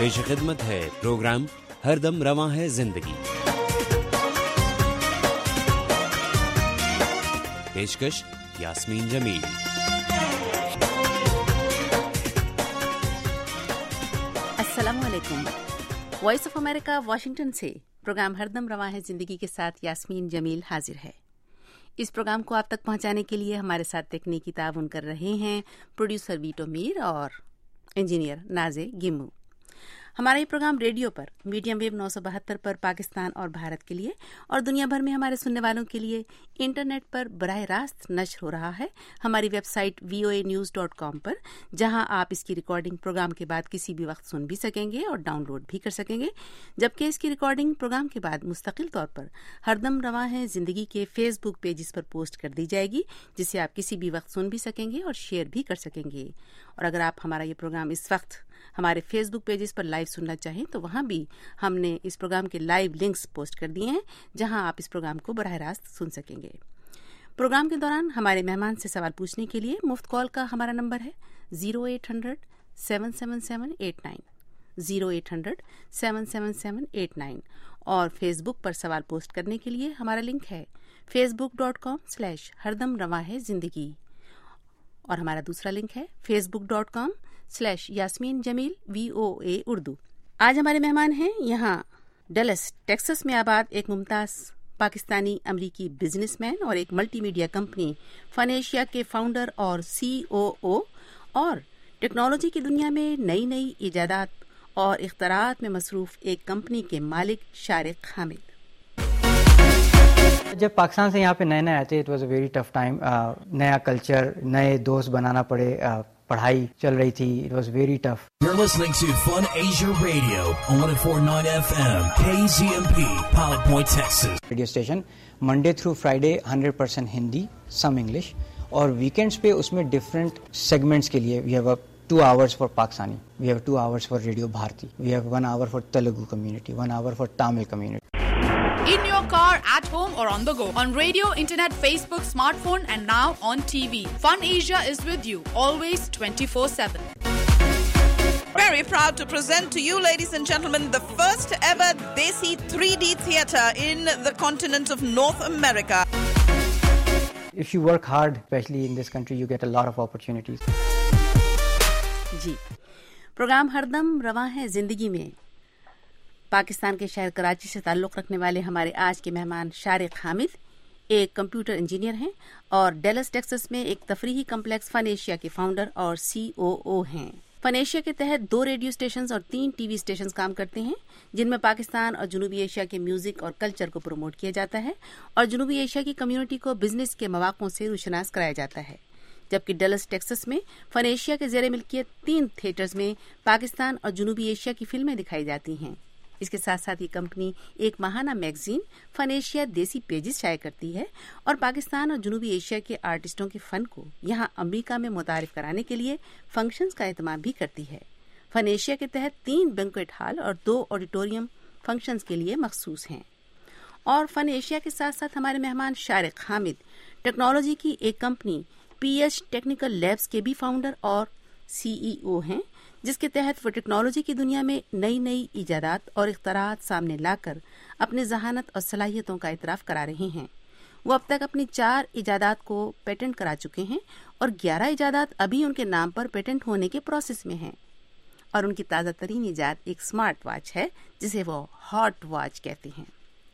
پیش خدمت ہے پروگرام ہر دم رواں ہے زندگی. پیشکش یاسمین جمیل. السلام علیکم. وائس آف امریکہ واشنگٹن سے پروگرام ہر دم رواں ہے زندگی کے ساتھ یاسمین جمیل حاضر ہے. اس پروگرام کو آپ تک پہنچانے کے لیے ہمارے ساتھ تکنیکی تعاون کر رہے ہیں پروڈیوسر ویٹو میر اور انجینئر نازے گیمو. ہمارا یہ پروگرام ریڈیو پر میڈیم ویو 972 پر پاکستان اور بھارت کے لیے اور دنیا بھر میں ہمارے سننے والوں کے لیے انٹرنیٹ پر براہ راست نشر ہو رہا ہے ہماری ویب سائٹ voanews.com پر، جہاں آپ اس کی ریکارڈنگ پروگرام کے بعد کسی بھی وقت سن بھی سکیں گے اور ڈاؤن لوڈ بھی کر سکیں گے، جبکہ اس کی ریکارڈنگ پروگرام کے بعد مستقل طور پر ہر دم رواں ہے زندگی کے فیس بک پیجز پر پوسٹ کر دی جائے گی، جسے آپ کسی بھی وقت سن بھی سکیں گے اور شیئر بھی کر سکیں گے. اور اگر آپ ہمارا یہ پروگرام اس وقت ہمارے فیس بک پیجز پر لائیو سننا چاہیں تو وہاں بھی ہم نے اس پروگرام کے لائیو لنکس پوسٹ کر دیے ہیں، جہاں آپ اس پروگرام کو براہ راست سن سکیں گے. پروگرام کے دوران ہمارے مہمان سے سوال پوچھنے کے لیے مفت کال کا ہمارا نمبر ہے 0800-777-89 0800-777-89 اور فیس بک پر سوال پوسٹ کرنے کے لیے ہمارا لنک ہے facebook.com/ہردم رواں ہے زندگی اور ہمارا دوسرا لنک ہے facebook.com/یاسمین جمیل VOA اردو. آج ہمارے مہمان ہیں یہاں ڈلس ٹیکساس میں آباد ایک ممتاز پاکستانی امریکی بزنس مین اور ایک multimedia company Fun Asia کے فاؤنڈر اور COO اور ٹیکنالوجی کی دنیا میں نئی نئی ایجادات اور اختراعات میں مصروف ایک کمپنی کے مالک شارق حامد. جب پاکستان سے یہاں پہ نئے آئے تھے it was a very tough time. نیا کلچر، نئے دوست بنانا پڑے، پڑھائی چل رہی تھی. It was very tough. You're listening to Fun Asia Radio on 104.9 FM KZMP Pilot Point, Texas. Radio station Monday through Friday 100% Hindi, some English, اور ویکینڈس پہ اس میں ڈفرینٹ سیگمنٹس کے لیے we have 2 hours for Pakistani, we have 2 hours for radio Bharati, we have 1 hour for Telugu community, 1 hour for Tamil community. In your car, at home or on the go. On radio, internet, Facebook, smartphone and now on TV. Fun Asia is with you, always 24/7. Very proud to present to you, ladies and gentlemen, the first ever Desi 3D theatre in the continent of North America. If you work hard, especially in this country, you get a lot of opportunities. جی، programme ہردم رواں ہے زندگی میں پاکستان کے شہر کراچی سے تعلق رکھنے والے ہمارے آج کے مہمان شارق حامد ایک کمپیوٹر انجینئر ہیں اور ڈیلس ٹیکساس میں ایک تفریحی کمپلیکس فن ایشیا کے فاؤنڈر اور COO ہیں. فن ایشیا کے تحت 2 ریڈیو اسٹیشنز اور 3 TV اسٹیشنز کام کرتے ہیں، جن میں پاکستان اور جنوبی ایشیا کے میوزک اور کلچر کو پروموٹ کیا جاتا ہے اور جنوبی ایشیا کی کمیونٹی کو بزنس کے مواقعوں سے روشناس کرایا جاتا ہے. جبکہ ڈلس ٹیکساس میں فن ایشیا کے زیر ملکیت 3 تھیٹرز میں پاکستان اور جنوبی ایشیا کی فلمیں دکھائی جاتی ہیں. اس کے ساتھ ساتھ یہ کمپنی ایک ماہانہ magazine Fun Asia desi pages شائع کرتی ہے اور پاکستان اور جنوبی ایشیا کے آرٹسٹوں کے فن کو یہاں امریکہ میں متعارف کرانے کے لیے فنکشنز کا اہتمام بھی کرتی ہے. فن ایشیا کے تحت 3 بینکویٹ ہال اور 2 آڈیٹوریم فنکشنز کے لیے مخصوص ہیں. اور فن ایشیا کے ساتھ ساتھ ہمارے مہمان شارق حامد ٹیکنالوجی کی ایک کمپنی PH ٹیکنیکل لیبس کے بھی فاؤنڈر اور CEO ہیں، جس کے تحت وہ ٹیکنالوجی کی دنیا میں نئی نئی ایجادات اور اختراعات سامنے لا کر اپنے ذہانت اور صلاحیتوں کا اعتراف کرا رہے ہیں. وہ اب تک اپنی 4 ایجادات کو پیٹنٹ کرا چکے ہیں اور 11 ایجادات ابھی ان کے نام پر پیٹنٹ ہونے کے پروسیس میں ہیں. اور ان کی تازہ ترین ایجاد ایک اسمارٹ واچ ہے جسے وہ ہاٹ واچ کہتے ہیں.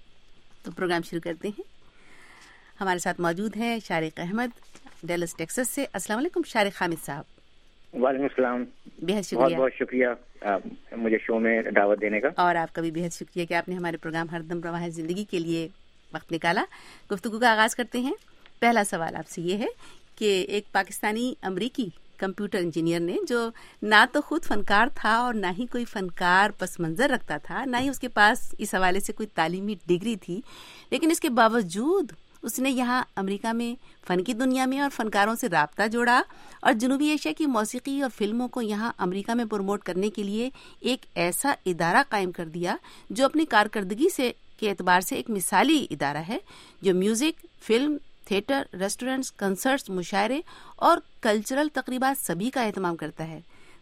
تو پروگرام شروع کرتے ہیں. ہمارے ساتھ موجود ہیں شارق احمد ڈیلس ٹیکساس سے. السلام علیکم شارق حامد صاحب. وعلیکم السلام. بہت شکریہ، بہت شکریہ مجھے شو میں دعوت دینے کا. اور آپ کا بھی بہت شکریہ کہ آپ نے ہمارے پروگرام ہردم رواں ہے زندگی کے لیے وقت نکالا. گفتگو کا آغاز کرتے ہیں. پہلا سوال آپ سے یہ ہے کہ ایک پاکستانی امریکی کمپیوٹر انجینئر نے جو نہ تو خود فنکار تھا اور نہ ہی کوئی فنکار پس منظر رکھتا تھا، نہ ہی اس کے پاس اس حوالے سے کوئی تعلیمی ڈگری تھی، لیکن اس کے باوجود اس نے یہاں امریکہ میں فن کی دنیا میں اور فنکاروں سے رابطہ جوڑا اور جنوبی ایشیا کی موسیقی اور فلموں کو یہاں امریکہ میں پروموٹ کرنے کے لیے ایک ایسا ادارہ قائم کر دیا جو اپنی کارکردگی سے کے اعتبار سے ایک مثالی ادارہ ہے، جو music, film, theatre, restaurants, concerts, مشاعرے اور کلچرل تقریبات سبھی کا اہتمام کرتا ہے.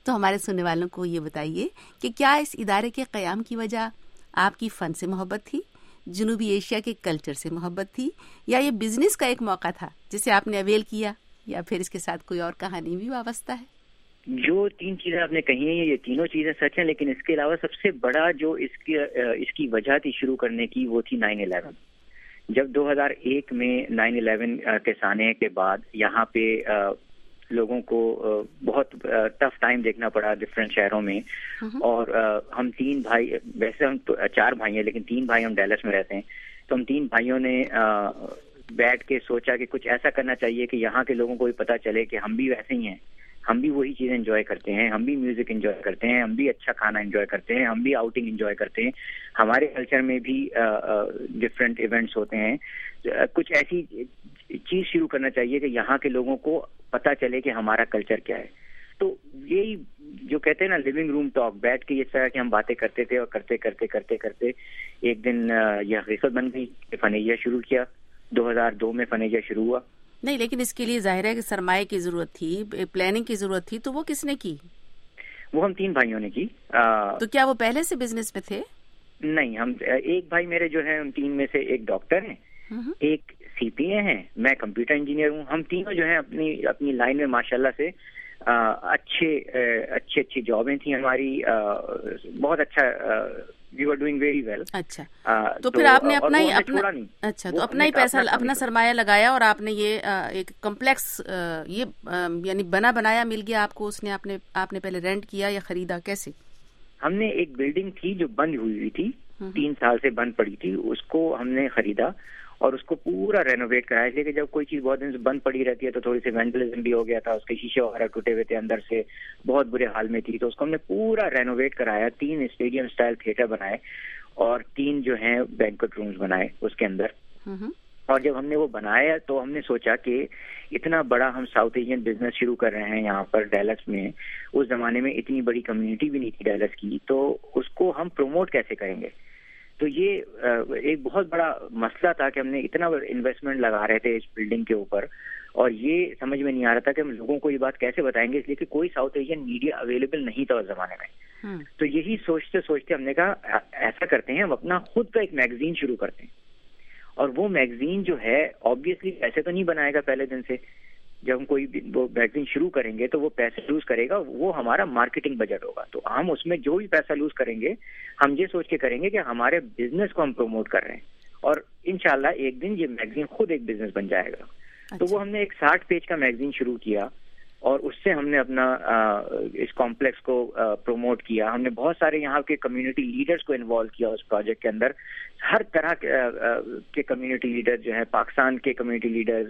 تو ہمارے سننے والوں کو یہ بتائیے کہ کیا اس ادارے کے قیام کی وجہ آپ کی فن سے محبت تھی، جنوبی ایشیا کے کلچر سے محبت تھی، یا یہ بزنس کا ایک موقع تھا جسے آپ نے اویل کیا، یا پھر اس کے ساتھ کوئی اور کہانی بھی وابستہ ہے؟ جو 3 چیزیں آپ نے کہی ہیں یہ تینوں چیزیں سچ ہیں، لیکن اس کے علاوہ سب سے بڑا جو اس کی وجہ تھی شروع کرنے کی وہ تھی 9/11۔ جب 2001 میں 9/11 کے سانے کے بعد یہاں پہ لوگوں کو بہت ٹف ٹائم دیکھنا پڑا ڈفرینٹ شہروں میں، اور ہم 3 بھائی، ویسے ہم 4 بھائی ہیں لیکن 3 بھائی ہم ڈیلس میں رہتے ہیں، تو ہم 3 بھائیوں نے بیٹھ کے سوچا کہ کچھ ایسا کرنا چاہیے کہ یہاں کے لوگوں کو بھی پتہ چلے کہ ہم بھی ویسے ہی ہیں، ہم بھی وہی چیزیں انجوائے کرتے ہیں، ہم بھی میوزک انجوائے کرتے ہیں، ہم بھی اچھا کھانا انجوائے کرتے ہیں، ہم بھی آؤٹنگ انجوائے کرتے ہیں، ہمارے کلچر میں بھی ڈفرینٹ ایونٹس ہوتے ہیں، کچھ ایسی چیز شروع کرنا چاہیے کہ یہاں کے لوگوں کو پتہ چلے کہ ہمارا کلچر کیا ہے۔ تو یہی جو کہتے ہیں نا لیونگ روم ٹاک، بیٹھ کے اس طرح کی ہم باتیں کرتے تھے، اور کرتے کرتے کرتے کرتے ایک دن یہ حقیقت بن گئی کہ فن ایشیا شروع کیا۔ 2002 میں فن ایشیا شروع ہوا۔ نہیں، لیکن اس کے لیے ظاہر ہے کہ سرمایہ کی ضرورت تھی، پلاننگ کی ضرورت تھی، تو وہ کس نے کی؟ وہ ہم 3 بھائیوں نے کی۔ تو کیا وہ پہلے سے بزنس میں تھے؟ نہیں، ہم ایک بھائی میرے جو ہیں ان 3 میں سے ایک ڈاکٹر ہیں، ایک CPA ہیں، میں کمپیوٹر انجینئر ہوں۔ ہم تینوں جو ہیں اپنی لائن میں ماشاءاللہ سے اچھی جابیں تھیں ہماری، بہت اچھا، we were doing very well. اچھا، تو پھر آپ نے اپنا ہی پیسہ، اپنا سرمایہ لگایا، اور آپ نے یہ ایک کمپلیکس یعنی بنایا مل گیا آپ کو، اس نے آپ نے پہلے رینٹ کیا یا خریدا، کیسے؟ ہم نے ایک بلڈنگ تھی جو بند ہوئی تھی، 3 سال سے بند پڑی تھی، اس کو ہم نے خریدا اور اس کو پورا رینوویٹ کرایا، اس لیے کہ جب کوئی چیز بہت دن سے بند پڑی رہتی ہے تو تھوڑی سی وینڈلزم بھی ہو گیا تھا، اس کے شیشے وغیرہ ٹوٹے ہوئے تھے، اندر سے بہت برے حال میں تھی، تو اس کو ہم نے پورا رینوویٹ کرایا، 3 اسٹیڈیم اسٹائل تھیٹر بنائے اور 3 جو ہیں بینکوٹ رومز بنائے اس کے اندر۔ اور جب ہم نے وہ بنایا تو ہم نے سوچا کہ اتنا بڑا ہم ساؤتھ ایشین بزنس شروع کر رہے ہیں یہاں پر ڈیلس میں، اس زمانے میں اتنی بڑی کمیونٹی بھی نہیں تھی ڈیلس کی، تو اس کو ہم پروموٹ کیسے کریں گے؟ تو یہ ایک بہت بڑا مسئلہ تھا کہ ہم نے اتنا انویسٹمنٹ لگا رہے تھے اس بلڈنگ کے اوپر، اور یہ سمجھ میں نہیں آ رہا تھا کہ ہم لوگوں کو یہ بات کیسے بتائیں گے، اس لیے کہ کوئی ساؤتھ ایشین میڈیا اویلیبل نہیں تھا اس زمانے میں۔ تو یہی سوچتے سوچتے ہم نے کہا ایسا کرتے ہیں، ہم اپنا خود کا ایک میگزین شروع کرتے ہیں، اور وہ میگزین جو ہے آبویسلی پیسے تو نہیں بنائے گا پہلے دن سے، جب ہم کوئی وہ میگزین شروع کریں گے تو وہ پیسے لوز کرے گا، وہ ہمارا مارکیٹنگ بجٹ ہوگا، تو ہم اس میں جو بھی پیسہ لوز کریں گے ہم یہ سوچ کے کریں گے کہ ہمارے بزنس کو ہم پروموٹ کر رہے ہیں، اور انشاءاللہ ایک دن یہ میگزین خود ایک بزنس بن جائے گا۔ تو وہ ہم نے ایک 60 پیج کا میگزین شروع کیا، اور اس سے ہم نے اپنا اس کمپلیکس کو پروموٹ کیا۔ ہم نے بہت سارے یہاں کے کمیونٹی لیڈرز کو انوالو کیا اس پروجیکٹ کے اندر، ہر طرح کے کمیونٹی لیڈر جو ہیں، پاکستان کے کمیونٹی لیڈرز،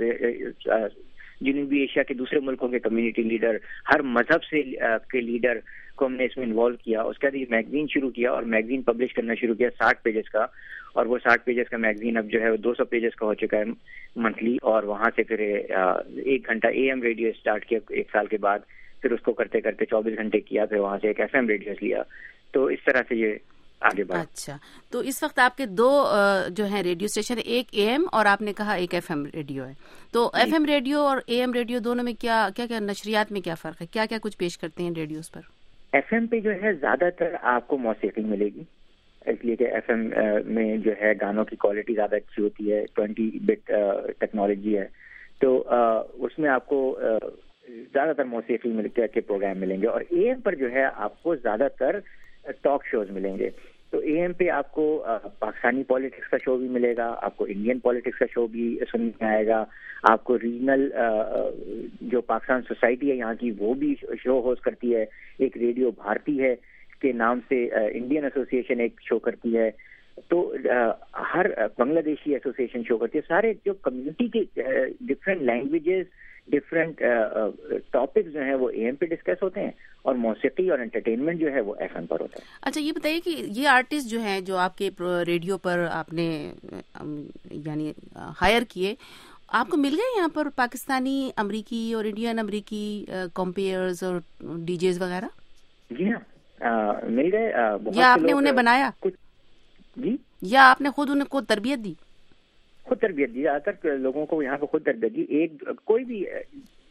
جنوبی ایشیا کے دوسرے ملکوں کے کمیونٹی لیڈر، ہر مذہب سے کے لیڈر کو ہم نے اس میں انوالو کیا۔ اس کے بعد یہ میگزین شروع کیا اور میگزین پبلش کرنا شروع کیا 60 پیجز کا، اور وہ 60 پیجز کا میگزین اب جو ہے 200 پیجز کا ہو چکا ہے منتھلی، اور وہاں سے پھر 1 گھنٹہ AM ریڈیو اسٹارٹ کیا 1 سال کے بعد، پھر اس کو کرتے کرتے 24 گھنٹے کیا، پھر وہاں سے ایک FM ریڈیو لیا، تو اس طرح سے یہ آگے بڑھا۔ اچھا، تو اس وقت آپ کے 2 جو ہیں ریڈیو اسٹیشن، ایک AM اور آپ نے کہا ایک FM ریڈیو ہے، تو FM ریڈیو اور AM ریڈیو دونوں میں کیا نشریات میں کیا فرق ہے؟ کیا کچھ پیش کرتے ہیں ریڈیوز پر؟ FM پہ جو ہے زیادہ تر آپ کو موسیقی ملے گی، اس لیے کہ FM میں جو ہے گانوں کی کوالٹی زیادہ اچھی ہوتی ہے، 20 بٹ ٹیکنالوجی ہے، تو اس میں آپ کو زیادہ تر موسیقی کے پروگرام ملیں گے، اور AM پر جو ہے آپ کو زیادہ تر ٹاک شوز ملیں گے۔ تو AM پہ آپ کو پاکستانی پالیٹکس کا شو بھی ملے گا، آپ کو انڈین پالیٹکس کا شو بھی سننے میں آئے گا، آپ کو ریجنل جو پاکستان سوسائٹی ہے یہاں کی وہ بھی شو ہوسٹ کرتی ہے، ایک ریڈیو بھارتی ہے کے نام سے انڈین ایسوسی ایشن ایک شو کرتی ہے، تو ہر بنگلہ دیشی ایسوسی ایشن شو کرتی ہے، سارے جو کمیونٹی کے ڈفرینٹ لینگویجز، ڈفرینٹ ٹاپکس جو ہیں وہ AM پہ ڈسکس ہوتے ہیں، اور موسیقی اور انٹرٹینمنٹ جو ہے وہ FM پر ہوتا ہے۔ اچھا، یہ بتائیے کہ یہ آرٹسٹ جو ہیں جو آپ کے ریڈیو پر آپ نے یعنی ہائر کیے، آپ کو مل گئے یہاں پر پاکستانی، امریکی اور انڈین امریکی کمپیئرز اور DJs وغیرہ؟ جی ہاں، مل گئے۔ یا آپ نے انہیں بنایا؟ جی، یا آپ نے خود ان کو تربیت دی؟ خود تربیت دی، زیادہ تر لوگوں کو یہاں پہ خود تربیت دی۔ کوئی بھی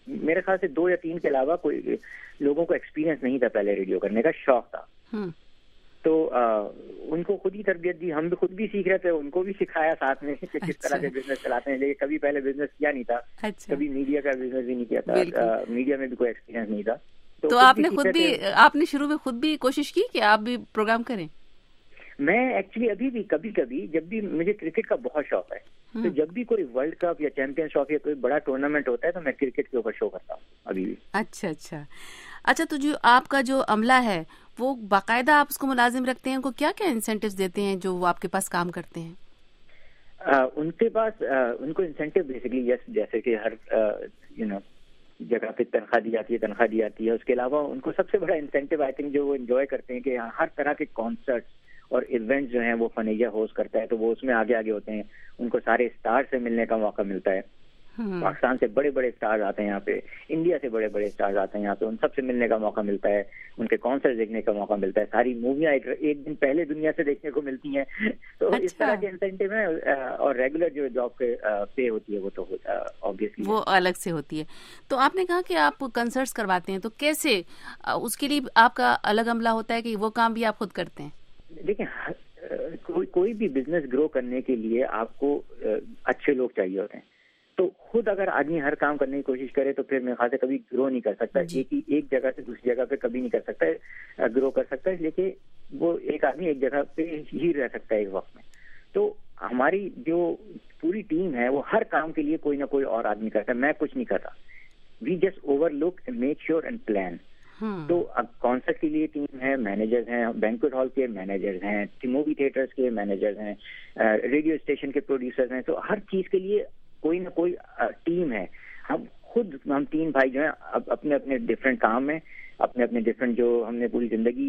میرے خیال سے 2 یا 3 کے علاوہ کوئی لوگوں کو ایکسپیرینس نہیں تھا پہلے ریڈیو کرنے کا، شوق تھا. تو ان کو خود ہی تربیت دی، ہم بھی خود بھی سیکھ رہے تھے، ان کو بھی سکھایا ساتھ میں کہ کس طرح سے بزنس چلاتے ہیں، لیکن کبھی پہلے بزنس کیا نہیں تھا. کبھی میڈیا کا بزنس بھی نہیں کیا تھا، میڈیا میں بھی کوئی ایکسپیرینس نہیں تھا. تو آپ نے خود بھی، آپ نے شروع میں خود بھی کوشش کی کہ آپ بھی پروگرام کریں؟ میں ایکچولی ابھی بھی کبھی کبھی، جب بھی مجھے کرکٹ کا بہت شوق ہے، تو جب بھی کوئی ورلڈ کپ یا چیمپئن ٹرافی یا کوئی بڑا ٹورنامنٹ ہوتا ہے تو میں کرکٹ کے اوپر شو کرتا ہوں ابھی بھی. اچھا تو جو آپ کا جو عملہ ہے وہ باقاعدہ آپ اس کو ملازم رکھتے ہیں، ان کو کیا کیا انسینٹیوز دیتے ہیں جو وہ آپ کے پاس کام کرتے ہیں؟ ان کے پاس ان کو انسینٹیو بیسکلی جیسے کہ ہر جگہ پہ تنخواہ دی جاتی ہے. اس کے علاوہ ان کو سب سے بڑا انسینٹیو آئی تھنک جو وہ انجوائے کرتے ہیں کہ ہر طرح کے کانسرٹس اور ایونٹ جو ہیں وہ فنیجا ہوسٹ کرتا ہے، تو وہ اس میں آگے ہوتے ہیں. ان کو سارے اسٹار سے ملنے کا موقع ملتا ہے. پاکستان سے بڑے بڑے اسٹارز آتے ہیں یہاں پہ، انڈیا سے بڑے بڑے اسٹارز آتے ہیں یہاں پہ، ان سب سے ملنے کا موقع ملتا ہے، ان کے کانسرٹ دیکھنے کا موقع ملتا ہے. ساری موویاں ایک دن پہلے دنیا سے دیکھنے کو ملتی ہیں. تو اس طرح کے انسینٹیو ہیں. اور ریگولر جو جاب پے ہوتی ہے وہ تو obviously وہ الگ سے ہوتی ہے. تو آپ نے کہا کہ آپ کنسرٹس کرواتے ہیں، تو کیسے اس کے لیے آپ کا الگ عملہ ہوتا ہے کہ وہ کام بھی آپ خود کرتے ہیں؟ دیکھیں، کوئی بھی بزنس گرو کرنے کے لیے آپ کو اچھے لوگ چاہیے ہوتے ہیں. تو خود اگر آدمی ہر کام کرنے کی کوشش کرے تو پھر میرے خیال سے کبھی گرو نہیں کر سکتا. ایک جگہ سے دوسری جگہ پہ کبھی نہیں کر سکتا ہے، گرو کر سکتا ہے. لیکن وہ ایک آدمی ایک جگہ پہ ہی رہ سکتا ہے ایک وقت میں. تو ہماری جو پوری ٹیم ہے وہ ہر کام کے لیے کوئی نہ کوئی اور آدمی کرتا ہے. میں کچھ نہیں کرتا. We just overlook and make sure and plan. تو اب کانسرٹ کے لیے ٹیم ہے، مینیجرز ہیں، بینکویٹ ہال کے مینیجرز ہیں، مووی تھیٹرز کے مینیجرز ہیں، ریڈیو اسٹیشن کے پروڈیوسرز ہیں. تو ہر چیز کے لیے کوئی نہ کوئی ٹیم ہے. ہم 3 بھائی جو ہیں اپنے اپنے ڈفرینٹ کام میں، اپنے اپنے ڈفرینٹ جو ہم نے پوری زندگی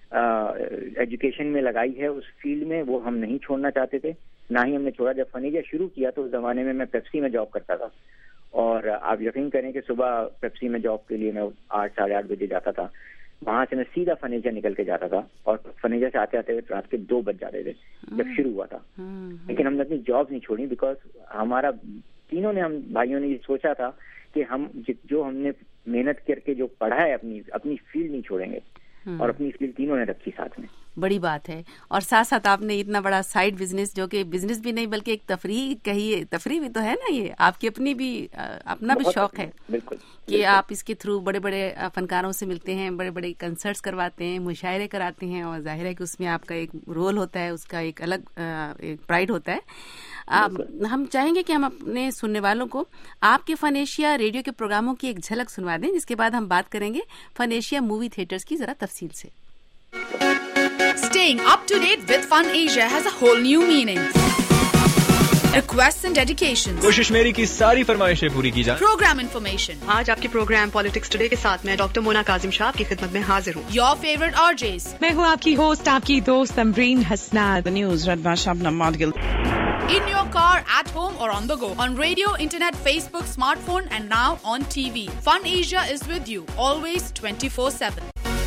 ایجوکیشن میں لگائی ہے اس فیلڈ میں، وہ ہم نہیں چھوڑنا چاہتے تھے، نہ ہی ہم نے چھوڑا. جب فنیجا شروع کیا تو اس زمانے میں پیپسی میں جاب کرتا تھا، اور آپ یقین کریں کہ صبح پیپسی میں جاب کے لیے میں 8 ساڑھے 8 بجے جاتا تھا. وہاں سے میں سیدھا فنیجا نکل کے جاتا تھا، اور فنیجا سے آتے آتے رات کے 2 بج جاتے تھے جب شروع ہوا تھا. لیکن ہم نے اپنی جاب نہیں چھوڑی، بیکاز ہمارا تینوں نے، ہم بھائیوں نے یہ سوچا تھا کہ ہم جو ہم نے محنت کر کے جو پڑھا ہے اپنی فیلڈ نہیں چھوڑیں گے. اور اپنی فیلڈ تینوں نے رکھی ساتھ میں. بڑی بات ہے. اور ساتھ ساتھ آپ نے اتنا بڑا سائڈ بزنس، جو کہ بزنس بھی نہیں بلکہ ایک تفریح کہیے، تفریح بھی تو ہے نا، یہ آپ کی اپنی بھی اپنا بھی شوق ہے کہ آپ اس کے تھرو بڑے بڑے فنکاروں سے ملتے ہیں، بڑے بڑے کنسرٹس کرواتے ہیں، مشاعرے کراتے ہیں، اور ظاہر ہے کہ اس میں آپ کا ایک رول ہوتا ہے، اس کا ایک الگ پرائڈ ہوتا ہے. ہم چاہیں گے کہ ہم اپنے سننے والوں کو آپ کے فن ایشیا ریڈیو کے پروگراموں کی ایک جھلک سنوا دیں، جس کے بعد ہم بات کریں گے فن ایشیا مووی تھیٹرز کی ذرا تفصیل سے. Staying up to date with Fun Asia has a whole new meaning. Requests and dedications. کوشش میری کی ساری فرمائشیں پوری کی جائیں. Program information. آج آپ کے پروگرام پالیٹکس ٹوڈے کے ساتھ میں ڈاکٹر مونا کاظم شاہ آپ کی خدمت میں حاضر ہوں. Your favorite RJs. میں ہوں آپ کی ہوسٹ، آپ کی دوست Tamreen Hasnat. News Rizwan Shabnam Mudgal. In your car, at home or on the go. On radio, internet, Facebook, smartphone and now on TV. Fun Asia is with you. Always 24/7.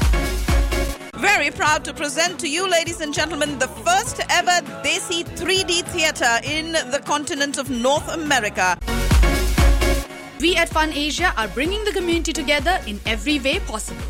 Very proud to present to you, ladies and gentlemen, the first ever Desi 3D theatre in the continent of North America. We at Fun Asia are bringing the community together in every way possible.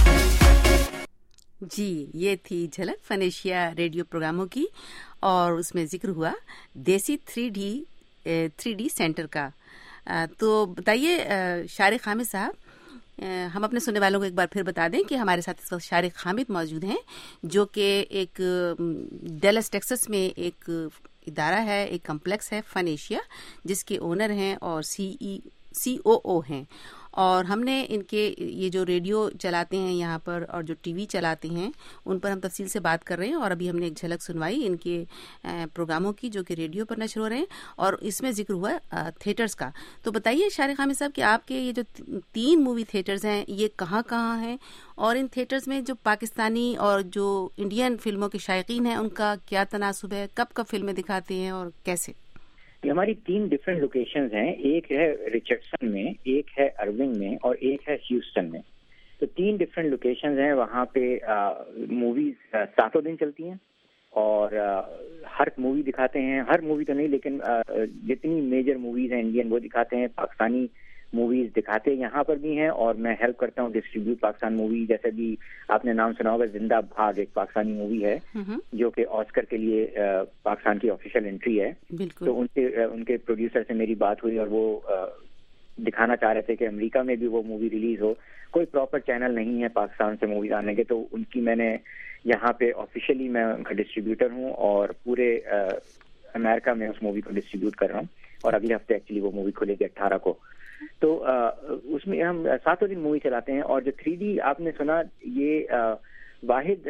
جی، یہ تھی جھلک فن Asia radio پروگراموں کی، اور اس میں ذکر ہوا دیسی 3D سینٹر کا. تو بتائیے شارق حامد صاحب، ہم اپنے سننے والوں کو ایک بار پھر بتا دیں کہ ہمارے ساتھ اس وقت شارق حامد موجود ہیں، جو کہ ایک ڈیلس ٹیکسس میں ایک ادارہ ہے، ایک کمپلیکس ہے فن ایشیا، جس کے اونر ہیں اور COO ہیں. اور ہم نے ان کے یہ جو ریڈیو چلاتے ہیں یہاں پر اور جو ٹی وی چلاتے ہیں ان پر ہم تفصیل سے بات کر رہے ہیں. اور ابھی ہم نے ایک جھلک سنوائی ان کے پروگراموں کی جو کہ ریڈیو پر نشر ہو رہے ہیں، اور اس میں ذکر ہوا تھیٹرز کا. تو بتائیے شارق حامد صاحب کہ آپ کے یہ جو 3 مووی تھیٹرز ہیں یہ کہاں کہاں ہیں، اور ان تھیٹرز میں جو پاکستانی اور جو انڈین فلموں کے شائقین ہیں ان کا کیا تناسب ہے، کب کب فلمیں دکھاتے ہیں اور کیسے؟ یہ ہماری 3 ڈفرینٹ لوکیشنز ہیں. ایک ہے ریچرڈسن میں، ایک ہے ارونگ میں، اور ایک ہے ہیوسٹن میں. تو 3 ڈفرینٹ لوکیشنز ہیں. وہاں پہ موویز 7 دن چلتی ہیں، اور ہر مووی دکھاتے ہیں. ہر مووی تو نہیں، لیکن جتنی میجر موویز ہیں انڈین وہ دکھاتے ہیں. پاکستانی موویز دکھاتے یہاں پر بھی ہیں اور میں ہیلپ کرتا ہوں ڈسٹریبیوٹ پاکستان مووی. جیسے بھی آپ نے نام سنا ہوگا زندہ بھاگ ایک پاکستانی مووی ہے جو کہ آسکر کے لیے پاکستان کی آفیشیل انٹری ہے. تو ان کے پروڈیوسر سے میری بات ہوئی اور وہ دکھانا چاہ رہے تھے کہ امریکہ میں بھی وہ مووی ریلیز ہو. کوئی پراپر چینل نہیں ہے پاکستان سے موویز آنے کے, تو ان کی میں نے یہاں پہ آفیشیلی میں ان کا ڈسٹریبیوٹر ہوں اور پورے امریکہ میں اس مووی کو ڈسٹریبیوٹ کر رہا ہوں. اور اگلے ہفتے ایکچولی وہ مووی کھلے گی 18 کو. تو اس میں ہم 7 دن مووی چلاتے ہیں. اور جو 3D آپ نے سنا, یہ واحد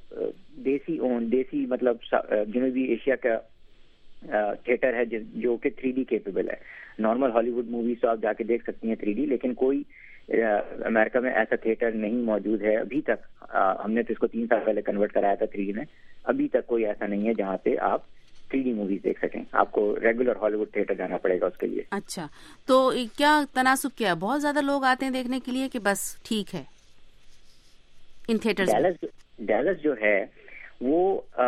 دیسی مطلب جنوبی ایشیا کا تھیٹر ہے جو کہ 3D کیپیبل ہے. نارمل ہالی ووڈ موویز تو آپ جا کے دیکھ سکتی ہیں 3D, لیکن کوئی امریکہ میں ایسا تھیٹر نہیں موجود ہے ابھی تک. ہم نے تو اس کو 3 سال پہلے کنورٹ کرایا تھا 3D میں. ابھی تک کوئی ایسا نہیں ہے جہاں پہ آپ 3D موویز دیکھ سکیں. آپ کو ریگولر ہالی ووڈ تھیٹر جانا پڑے گا اس کے لیے. اچھا, تو کیا تناسب کیا, بہت زیادہ لوگ آتے ہیں دیکھنے کے لیے کہ بس ٹھیک ہے ان تھیٹرز؟ ڈیلس جو ہے وہ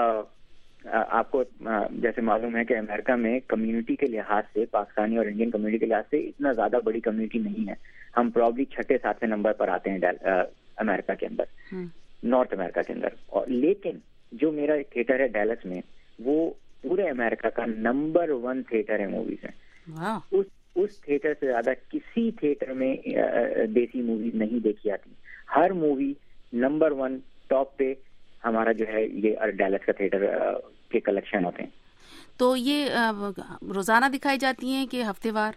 آپ کو جیسے معلوم ہے کہ امریکہ میں کمیونٹی کے لحاظ سے, پاکستانی اور انڈین کمیونٹی کے لحاظ سے اتنا زیادہ بڑی کمیونٹی نہیں ہے. ہم پرابلی 6-7 نمبر پر آتے ہیں امریکہ کے اندر, نارتھ امریکہ کے اندر. اور لیکن جو میرا تھیٹر ہے ڈیلس میں, وہ پورے امریکہ کا نمبر 1 تھیٹر ہے موویز میں. اس تھیٹر سے زیادہ کسی تھیٹر میں دیسی موویز نہیں دیکھی جاتی. ہر مووی نمبر 1 ٹاپ پہ ہمارا جو ہے یہ ڈیلس کا تھیٹر کے کلیکشن ہوتے ہیں. تو یہ روزانہ دکھائی جاتی ہیں کہ ہفتے وار؟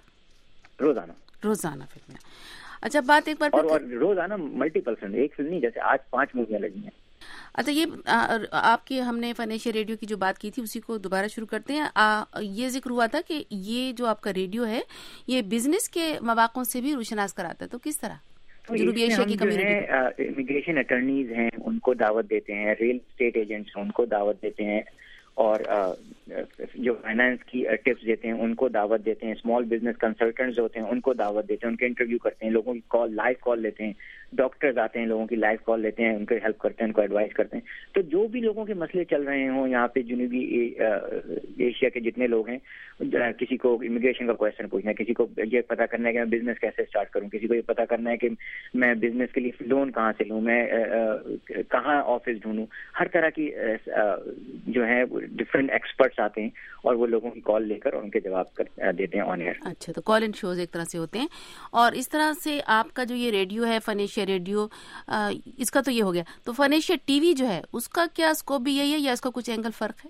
روزانہ فلمیں. اچھا, بات ایک بار اور روزانہ ملٹیپل فلم, ایک فلم نہیں, جیسے آج 5 موویاں لگی ہیں. اچھا, یہ آپ کی ہم نے فن ایشیا ریڈیو کی جو بات کی تھی اسی کو دوبارہ شروع کرتے ہیں. یہ ذکر ہوا تھا کہ یہ جو آپ کا ریڈیو ہے یہ بزنس کے مواقع سے بھی روشناس کراتا ہے, تو کس طرح؟ جنوبی ایشیا کی کمیونٹی, امیگریشن اٹرنیز ہیں ان کو دعوت دیتے ہیں, ریل اسٹیٹ ایجنٹس ان کو دعوت دیتے ہیں, اور جو فائنانس کی ٹپس دیتے ہیں ان کو دعوت دیتے ہیں, اسمال بزنس کنسلٹنٹس ہوتے ہیں ان کو دعوت دیتے ہیں, ان کے انٹرویو کرتے ہیں, لوگوں کی لائیو کال لیتے ہیں, ڈاکٹرز آتے ہیں لوگوں کی لائیو کال لیتے ہیں, ان کو ہیلپ کرتے ہیں, ان کو ایڈوائز کرتے ہیں. تو جو بھی لوگوں کے مسئلے چل رہے ہوں یہاں پہ جنوبی ایشیا کے جتنے لوگ ہیں, کسی کو امیگریشن کا کویشچن پوچھنا ہے, کسی کو یہ پتا کرنا ہے کہ میں بزنس کیسے اسٹارٹ کروں, کسی کو یہ پتا کرنا ہے کہ میں بزنس کے لیے لون کہاں سے لوں, میں کہاں آفس ڈھونڈوں, ہر طرح کی جو ہے ڈفرینٹ ایکسپرٹس آتے ہیں اور وہ لوگوں کی کال لے کر ان کے جواب دیتے ہیں آن ایئر. اچھا, تو کال ان شوز ایک طرح سے ہوتے ہیں. اور اس طرح سے آپ کا جو یہ ریڈیو ہے فن ایشیا ریڈیو, اس کا تو یہ ہو گیا. تو فن ایشیا ٹی وی جو ہے اس کا کیا اسکوپ بھی یہی ہے یا اس کا کچھ اینگل فرق ہے؟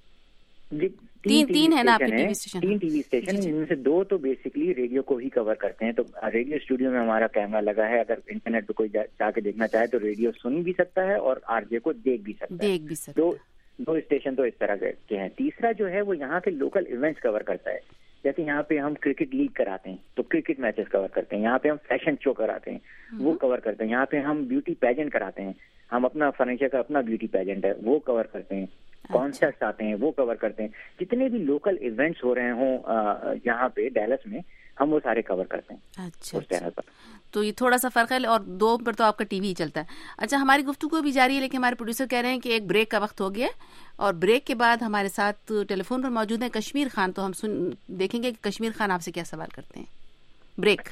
جی, 3 ہے نا آپ کے TV station? 3 TV station, جن میں سے 2 تو بیسکلی ریڈیو کو ہی کور کرتے ہیں. تو ریڈیو اسٹوڈیو میں ہمارا کیمرہ لگا ہے, اگر انٹرنیٹ پہ کوئی جا کے دیکھنا چاہے تو ریڈیو سن بھی سکتا ہے اور آر جے کو دیکھ بھی سکتا ہے. 2 اسٹیشن تو اس طرح کے ہیں. تیسرا جو ہے وہ یہاں کے لوکل ایونٹس کور کرتا ہے. جیسے یہاں پہ ہم کرکٹ لیگ کراتے ہیں تو کرکٹ میچز کور کرتے ہیں, یہاں پہ ہم فیشن شو کراتے ہیں وہ کور کرتے ہیں, یہاں پہ ہم بیوٹی پیجنٹ کراتے ہیں, ہم اپنا فرنیچر کا اپنا بیوٹی پیجنٹ ہے وہ کور کرتے ہیں, کانسرٹس آتے ہیں وہ کور کرتے ہیں, جتنے بھی لوکل ایونٹس ہو رہے ہوں یہاں پہ ڈیلس میں ہم وہ سارے کور کرتے ہیں. اچھا, تو یہ تھوڑا سا فرق ہے. اور 2 پر تو آپ کا ٹی وی چلتا ہے. اچھا, ہماری گفتگو بھی جاری ہے لیکن ہمارے پروڈیوسر کہہ رہے ہیں کہ ایک بریک کا وقت ہو گیا اور بریک کے بعد ہمارے ساتھ ٹیلی فون پر موجود ہیں کشمیر خان. تو ہم دیکھیں گے کہ کشمیر خان آپ سے کیا سوال کرتے ہیں. بریک.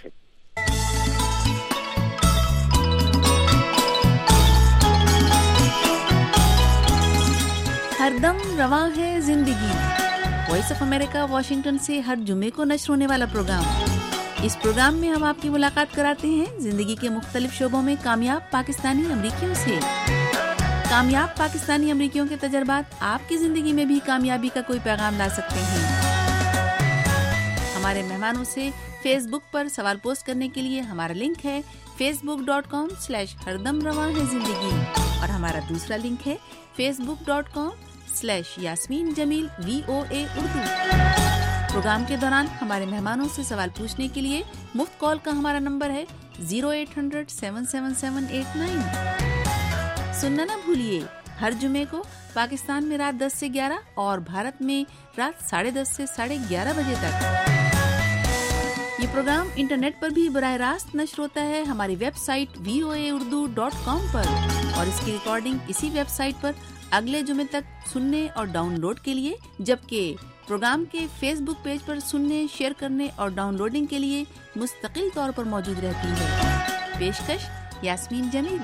ہر دم رواں ہے زندگی, وائس آف امریکہ واشنگٹن سے ہر جمعے کو نشر ہونے والا پروگرام. اس پروگرام میں ہم آپ کی ملاقات کراتے ہیں زندگی کے مختلف شعبوں میں کامیاب پاکستانی امریکیوں سے. کامیاب پاکستانی امریکیوں کے تجربات آپ کی زندگی میں بھی کامیابی کا کوئی پیغام لا سکتے ہیں. ہمارے مہمانوں سے فیس بک پر سوال پوسٹ کرنے کے لیے ہمارا لنک ہے facebook.com/ہردم رواں ہے زندگی, اور ہمارا دوسرا لنک ہے facebook.com/یاسمین جمیل VOA اردو. پروگرام کے دوران ہمارے مہمانوں سے سوال پوچھنے کے لیے مفت کال کا ہمارا نمبر ہے 0800-777-89. سننا نہ بھولیے, ہر جمعے کو پاکستان میں رات 10 سے 11 اور بھارت میں رات 10:30 سے 11:30 بجے تک. یہ پروگرام انٹرنیٹ پر بھی براہ راست نشر ہوتا ہے ہماری ویب سائٹ voaurdu.com پر, اور اس کی ریکارڈنگ اسی ویب سائٹ پر اگلے جمعے تک سننے اور ڈاؤن لوڈ کے لیے, جبکہ प्रोग्राम के फेसबुक पेज पर सुनने, शेयर करने और डाउनलोडिंग के लिए मुस्तकिल तौर पर मौजूद रहती है। पेशकश यास्मीन जमील।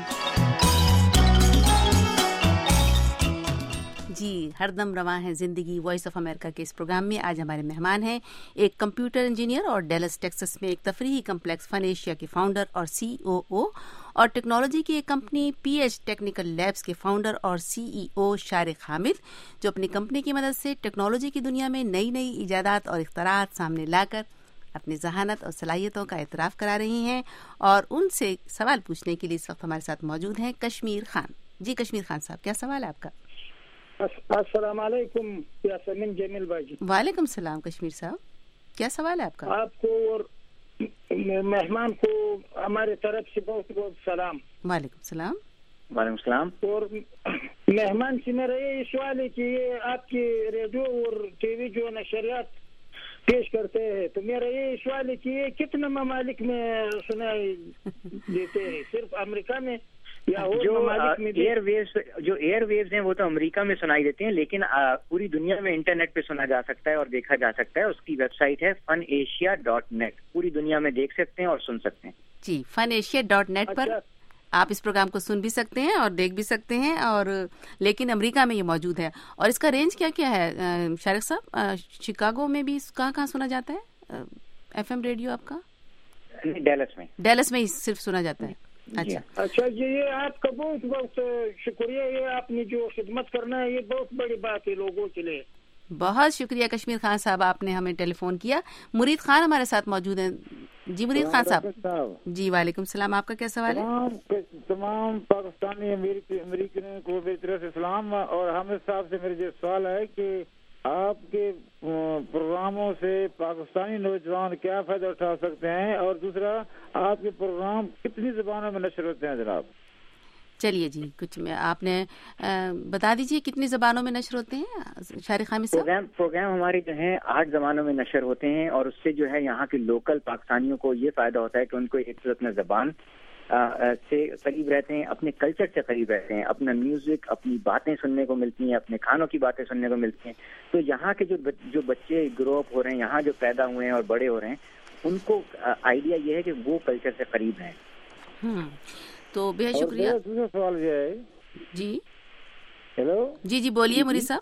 जी, हरदम रवां है जिंदगी वॉइस ऑफ अमेरिका के इस प्रोग्राम में आज हमारे मेहमान हैं एक कंप्यूटर इंजीनियर और डेलस टेक्सास में एक तफरीही कम्प्लेक्स फन एशिया के फाउंडर और COO और टेक्नोलॉजी की एक कंपनी PH टेक्निकल लैब्स के फाउंडर और CEO शारिक हामिद, जो अपनी कंपनी की मदद से टेक्नोलॉजी की दुनिया में नई नई इजादात और इख्तराआत सामने लाकर अपनी जहानत और सलाहियतों का एतराफ़ करा रही हैं। और उनसे सवाल पूछने के लिए इस वक्त हमारे साथ मौजूद हैं कश्मीर खान। जी कश्मीर खान साहब, क्या सवाल है आपका? अस्सलाम वालेकुम यास्मीन जमील भाई। वालेकुम सलाम कश्मीर साहब, क्या सवाल है आपका? आपको और मेहमान को हमारे तरफ से बहुत बहुत सलाम। वालेकुम सलाम। वालेकुम सलाम। और मेहमान से मेरा ये सवाल है कि ये आपके रेडियो और TV जो नशरियात पेश करते हैं, तो मेरा ये सवाल है कि ये कितने ममालिक में सुनाई देते हैं? सिर्फ अमेरिका में या और ममालिक में? जो एयरवेव्स हैं वो तो अमेरिका में सुनाई देते हैं, लेकिन पूरी दुनिया में इंटरनेट पे सुना जा सकता है और देखा जा सकता है। उसकी वेबसाइट है funasia.net। पूरी दुनिया में देख सकते हैं और सुन सकते हैं। जी, funasia.net पर आप इस प्रोग्राम को सुन भी सकते हैं और देख भी सकते हैं, और लेकिन अमेरिका में ये मौजूद है। और इसका रेंज क्या क्या है शारिक साहब? शिकागो में भी कहाँ सुना जाता है FM रेडियो आपका? डेलस में ही सिर्फ सुना जाता है। अच्छा जी, ये आपका बहुत बहुत शुक्रिया। ये आपने जो खिदमत करना है ये बहुत बड़ी बात है लोगों के लिए। बहुत शुक्रिया कश्मीर खान साहब, आपने हमें टेलीफोन किया। मुरीद खान हमारे साथ मौजूद हैं। जी मुरीद खान साहब। जी वालेकुम सलाम, आपका क्या सवाल है? तमाम पाकिस्तानी अमेरिकन को मेरी तरफ से सलाम। और हामिद साहब से मेरा जो सवाल है कि आपके प्रोग्रामों से पाकिस्तानी नौजवान क्या फायदा उठा सकते हैं, और दूसरा आपके प्रोग्राम कितनी ज़बानों में नशर होते हैं जनाब? चलिए जी, कुछ में आपने बता दीजिए कितनी ज़बानों में नशर होते हैं शारिक हामिद साहब? प्रोग्राम हमारे जो हैं 8 ज़बानों में नशर होते हैं, और उससे जो है यहाँ के लोकल पाकिस्तानियों को ये फायदा होता है कि उनको एक तो अपना ज़बान से करीब रहते हैं, अपने कल्चर से करीब रहते हैं, अपना म्यूजिक, अपनी बातें सुनने को मिलती हैं, अपने खानों की बातें सुनने को मिलती हैं। तो यहाँ के जो बच्चे ग्रो अप हो रहे हैं, यहाँ जो पैदा हुए हैं और बड़े हो रहे हैं, उनको आइडिया ये है कि वो कल्चर से करीब हैं। तो बेहद शुक्रिया। दूसरा सवाल ये है जी। हेलो जी बोलिए मुरीद साहब।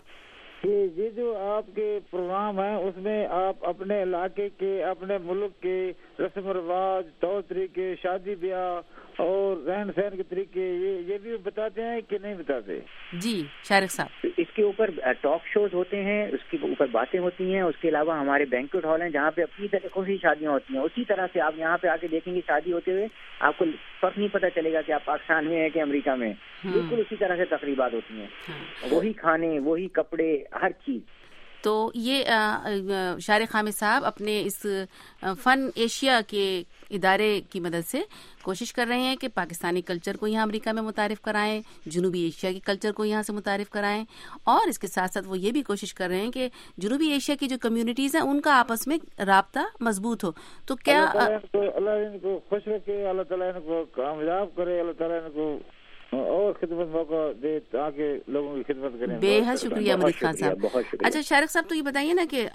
ये जो आपके प्रोग्राम है उसमें आप अपने इलाके के, अपने मुल्क के रस्म रिवाज, तौर तरीके, शादी ब्याह और रहन सहन के तरीके ये भी बताते हैं कि नहीं बताते? जी शारिक साहब, इसके ऊपर टॉक शोज होते हैं, उसके ऊपर बातें होती हैं। उसके अलावा हमारे बैंक्वेट हॉल हैं जहाँ पे अपनी तरीकों से शादियाँ होती हैं। उसी तरह से आप यहाँ पे आके देखेंगे शादी होते हुए, आपको फर्क नहीं पता चलेगा कि आप पाकिस्तान में हैं कि अमेरिका में। बिल्कुल उसी तरह से तकरीबात होती हैं, वही खाने, वही कपड़े, हर चीज। तो ये शारिक हामिद साहब अपने इस फन एशिया के इदारे की मदद से कोशिश कर रहे हैं कि पाकिस्तानी कल्चर को यहाँ अमेरिका में मुतारिफ कराएं, जनूबी एशिया के कल्चर को यहाँ से मुतारिफ कराएं, और इसके साथ साथ वो ये भी कोशिश कर रहे हैं कि जनूबी एशिया की जो कम्युनिटीज़ हैं उनका आपस में राब्ता मजबूत हो। तो क्या अल्लाह इनको खुश रखे, अल्लाह ताला इनको कामयाब करे, अल्लाह ताला इनको और खिदमत मौका दे ताकि लोगों की खिदमत करें। बेहद शुक्रिया मुरीद खान साहब। अच्छा शारिक साहब, तो ये बताइए ना कि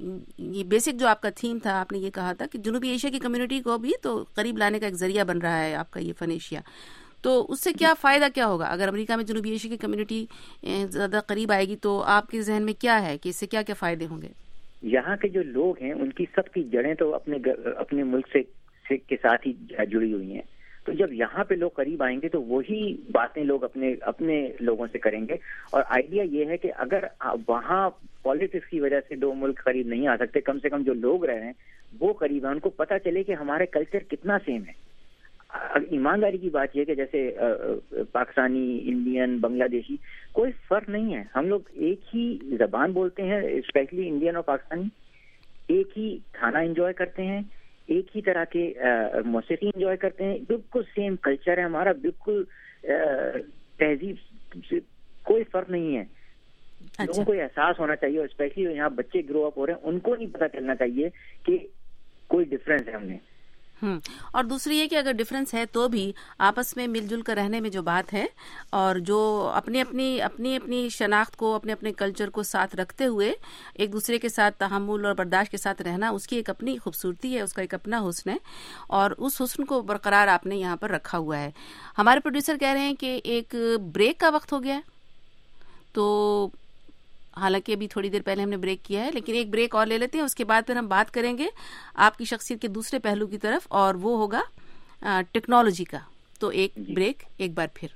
ये बेसिक जो आपका थीम था, आपने ये कहा था कि जनूबी एशिया की कम्युनिटी को भी तो करीब लाने का एक जरिया बन रहा है आपका ये फन एशिया। तो उससे क्या फायदा क्या होगा अगर अमेरिका में जनूबी एशिया की कम्युनिटी ज्यादा करीब आएगी? तो आपके जहन में क्या है कि इससे क्या क्या फायदे होंगे? यहाँ के जो लोग हैं उनकी सबकी जड़ें तो अपने मुल्क से के साथ ही जुड़ी हुई हैं। तो जब यहाँ पे लोग करीब आएंगे तो वही बातें लोग अपने लोगों से करेंगे। और आइडिया ये है कि अगर वहाँ पॉलिटिक्स की वजह से दो मुल्क करीब नहीं आ सकते, कम से कम जो लोग रहे हैं वो करीब है, उनको पता चले कि हमारे कल्चर कितना सेम है। ईमानदारी की बात यह कि जैसे पाकिस्तानी, इंडियन, बांग्लादेशी कोई फर्क नहीं है। हम लोग एक ही जबान बोलते हैं, स्पेशली इंडियन और पाकिस्तानी, एक ही खाना एंजॉय करते हैं, एक ही तरह के मौसीकी एंजॉय करते हैं, बिल्कुल सेम कल्चर है हमारा, बिल्कुल तहजीब से कोई फर्क नहीं है। अच्छा। लोगों को एहसास होना चाहिए, और स्पेशली यहाँ बच्चे ग्रो अप हो रहे हैं उनको नहीं पता चलना चाहिए कि कोई डिफरेंस है हमें। اور دوسری یہ کہ اگر ڈفرینس ہے تو بھی آپس میں مل جل کر رہنے میں جو بات ہے اور جو اپنی اپنی شناخت کو اپنے اپنے کلچر کو ساتھ رکھتے ہوئے ایک دوسرے کے ساتھ تحمل اور برداشت کے ساتھ رہنا، اس کی ایک اپنی خوبصورتی ہے، اس کا ایک اپنا حسن ہے، اور اس حسن کو برقرار آپ نے یہاں پر رکھا ہوا ہے. ہمارے پروڈیوسر کہہ رہے ہیں کہ ایک بریک کا وقت ہو گیا ہے، تو حالانکہ ابھی تھوڑی دیر پہلے ہم نے بریک کیا ہے، لیکن ایک بریک اور لے لیتے ہیں، اس کے بعد پھر ہم بات کریں گے آپ کی شخصیت کے دوسرے پہلو کی طرف، اور وہ ہوگا ٹیکنالوجی کا. تو ایک بریک ایک بار پھر.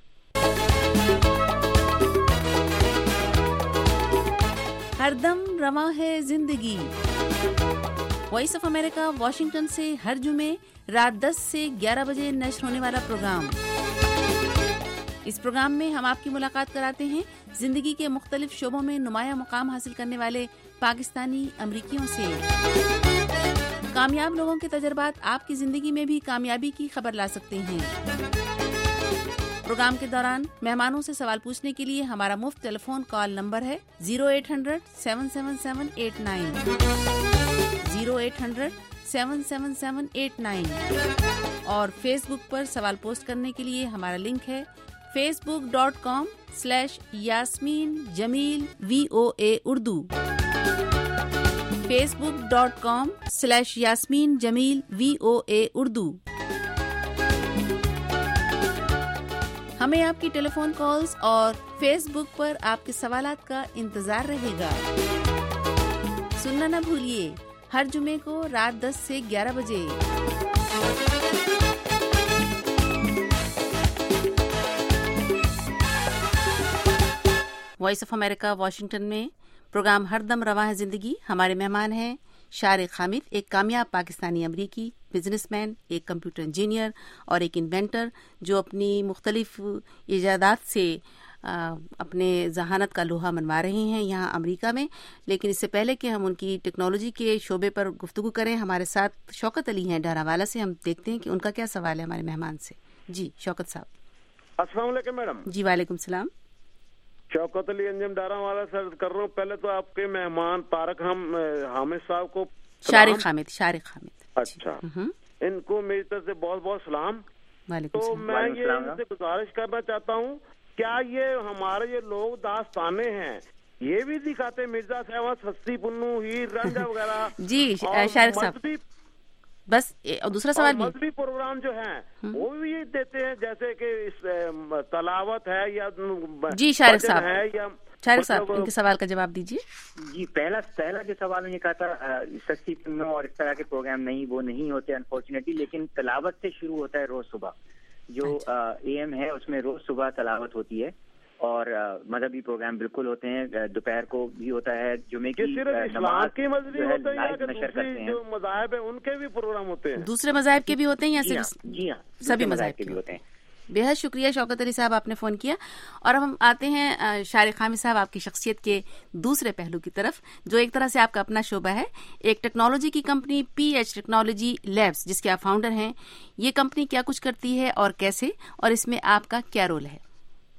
ہر دم رواں ہے زندگی. وائس آف امریکہ واشنگٹن سے ہر جمعے رات 10 سے 11 بجے نشر ہونے والا پروگرام. اس پروگرام میں ہم آپ کی ملاقات کراتے ہیں زندگی کے مختلف شعبوں میں نمایاں مقام حاصل کرنے والے پاکستانی امریکیوں سے. کامیاب لوگوں کے تجربات آپ کی زندگی میں بھی کامیابی کی خبر لا سکتے ہیں. پروگرام کے دوران مہمانوں سے سوال پوچھنے کے لیے ہمارا مفت ٹیلی فون کال نمبر ہے 0800-777-89 0800-777-89 اور فیس بک پر سوال پوسٹ کرنے کے لیے ہمارا لنک ہے facebook.com/یاسمین جمیل VOA اردو facebook.com/یاسمین جمیل VOA اردو. ہمیں آپ کی ٹیلی فون کالز اور فیس بک پر آپ کے سوالات کا انتظار رہے گا. سننا نہ بھولیے ہر جمعے کو رات 10 سے 11 بجے. وائس آف امریکہ واشنگٹن میں پروگرام ہر دم رواں ہے زندگی. ہمارے مہمان ہیں شارق حامد، ایک کامیاب پاکستانی امریکی بزنس مین، ایک کمپیوٹر انجینئر اور ایک انوینٹر جو اپنی مختلف ایجادات سے اپنے ذہانت کا لوہا منوا رہے ہیں یہاں امریکہ میں. لیکن اس سے پہلے کہ ہم ان کی ٹیکنالوجی کے شعبے پر گفتگو کریں، ہمارے ساتھ شوکت علی ہیں ڈہراوالا سے. ہم دیکھتے ہیں کہ ان کا کیا سوال ہے ہمارے مہمان سے. جی شوکت صاحب. السلام علیکم میڈم. جی وعلیکم السلام. شوکت علی انجم ڈہراوالا سے کر رہا ہوں. پہلے تو آپ کے مہمان طارق حامد صاحب کو شارق حامد. اچھا، ان کو میری طرف سے بہت بہت سلام. تو میں یہ ان سے گزارش کرنا چاہتا ہوں، کیا یہ ہمارے یہ لوگ داستانے ہیں یہ بھی دکھاتے مرزا صاحب، سستی پنو، ہیر رانجھا وغیرہ؟ جی شارق صاحب. بس دوسرا سوال بھی، مذہبی پروگرام جو ہیں وہ بھی یہ دیتے ہیں، جیسے کہ تلاوت ہے یا جی شارق صاحب ان کے سوال کا جواب دیجیے. جی پہلا جو سوال میں نے کہا تھا سستی فلموں اور اس طرح کے پروگرام وہ نہیں ہوتے انفارچونیٹلی، لیکن تلاوت سے شروع ہوتا ہے روز صبح. جو AM ہے اس میں روز صبح تلاوت ہوتی ہے، اور مذہبی پروگرام بالکل ہوتے ہیں. دوپہر کو بھی ہوتا ہے، جمعے کی نماز کی مذہبی ہوتے ہیں، جو مذاہب ہیں ان کے بھی پروگرام ہوتے ہیں، دوسرے مذاہب کے بھی ہوتے ہیں یا صرف؟ جی ہاں سبھی مذاہب کے بھی ہوتے ہیں. بے حد شکریہ شوکت علی صاحب، آپ نے فون کیا. اور اب ہم آتے ہیں شارق حامد صاحب آپ کی شخصیت کے دوسرے پہلو کی طرف، جو ایک طرح سے آپ کا اپنا شعبہ ہے. ایک ٹیکنالوجی کی کمپنی PH ٹیکنالوجی لیبس جس کے آپ فاؤنڈر ہیں. یہ کمپنی کیا کچھ کرتی ہے اور کیسے، اور اس میں آپ کا کیا رول ہے؟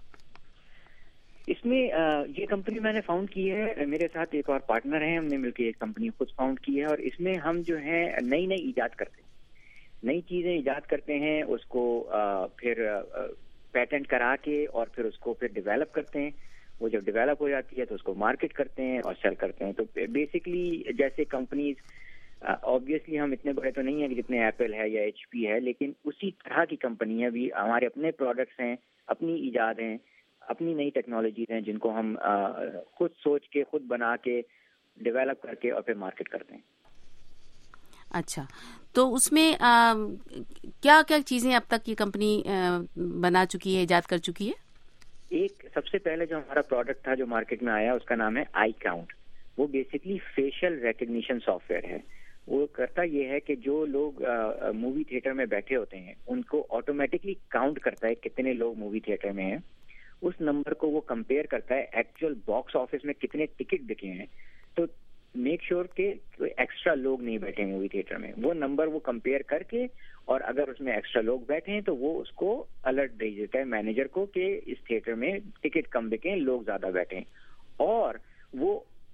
اس میں یہ کمپنی میں نے فاؤنڈ کی ہے، میرے ساتھ ایک اور پارٹنر ہیں، ہم نے مل کے ایک کمپنی خود فاؤنڈ کی ہے. اور اس میں ہم جو ہیں نئی ایجاد کرتے ہیں، نئی چیزیں ایجاد کرتے ہیں، اس کو پھر پیٹنٹ کرا کے اور پھر اس کو پھر ڈیولپ کرتے ہیں. وہ جب ڈیولپ ہو جاتی ہے تو اس کو مارکیٹ کرتے ہیں اور سیل کرتے ہیں. تو بیسکلی جیسے کمپنیز آبویسلی ہم اتنے بڑے تو نہیں ہیں کہ جتنے ایپل ہے یا HP ہے، لیکن اسی طرح کی کمپنی ہے بھی. ہمارے اپنے پروڈکٹس ہیں، اپنی ایجاد ہیں، اپنی نئی ٹیکنالوجیز ہیں جن کو ہم خود سوچ کے خود بنا کے ڈیولپ کر کے اور پھر مارکیٹ کرتے ہیں. اچھا، تو اس میں کیا کیا چیزیں اب تک یہ کمپنی بنا چکی ہے، ایجاد کر چکی ہے؟ ایک سب سے پہلے جو ہمارا پروڈکٹ تھا جو مارکیٹ میں آیا اس کا نام ہے آئی کاؤنٹ. وہ basically facial recognition software ہے. وہ کرتا یہ ہے کہ جو لوگ مووی تھیٹر میں بیٹھے ہوتے ہیں ان کو آٹومیٹکلی کاؤنٹ کرتا ہے کتنے لوگ مووی تھیٹر میں ہیں. اس نمبر کو وہ کمپیئر کرتا ہے ایکچوئل باکس آفس میں کتنے ٹکٹ بکے ہیں. تو میک شیور کہ ایکسٹرا لوگ نہیں بیٹھے مووی تھیٹر میں. وہ نمبر وہ کمپیئر کر کے، اور اگر اس میں ایکسٹرا لوگ بیٹھے ہیں تو وہ اس کو الرٹ دے دیتا ہے مینیجر کو کہ اس تھیٹر میں ٹکٹ کم بکے ہیں، لوگ زیادہ بیٹھے ہیں. اور وہ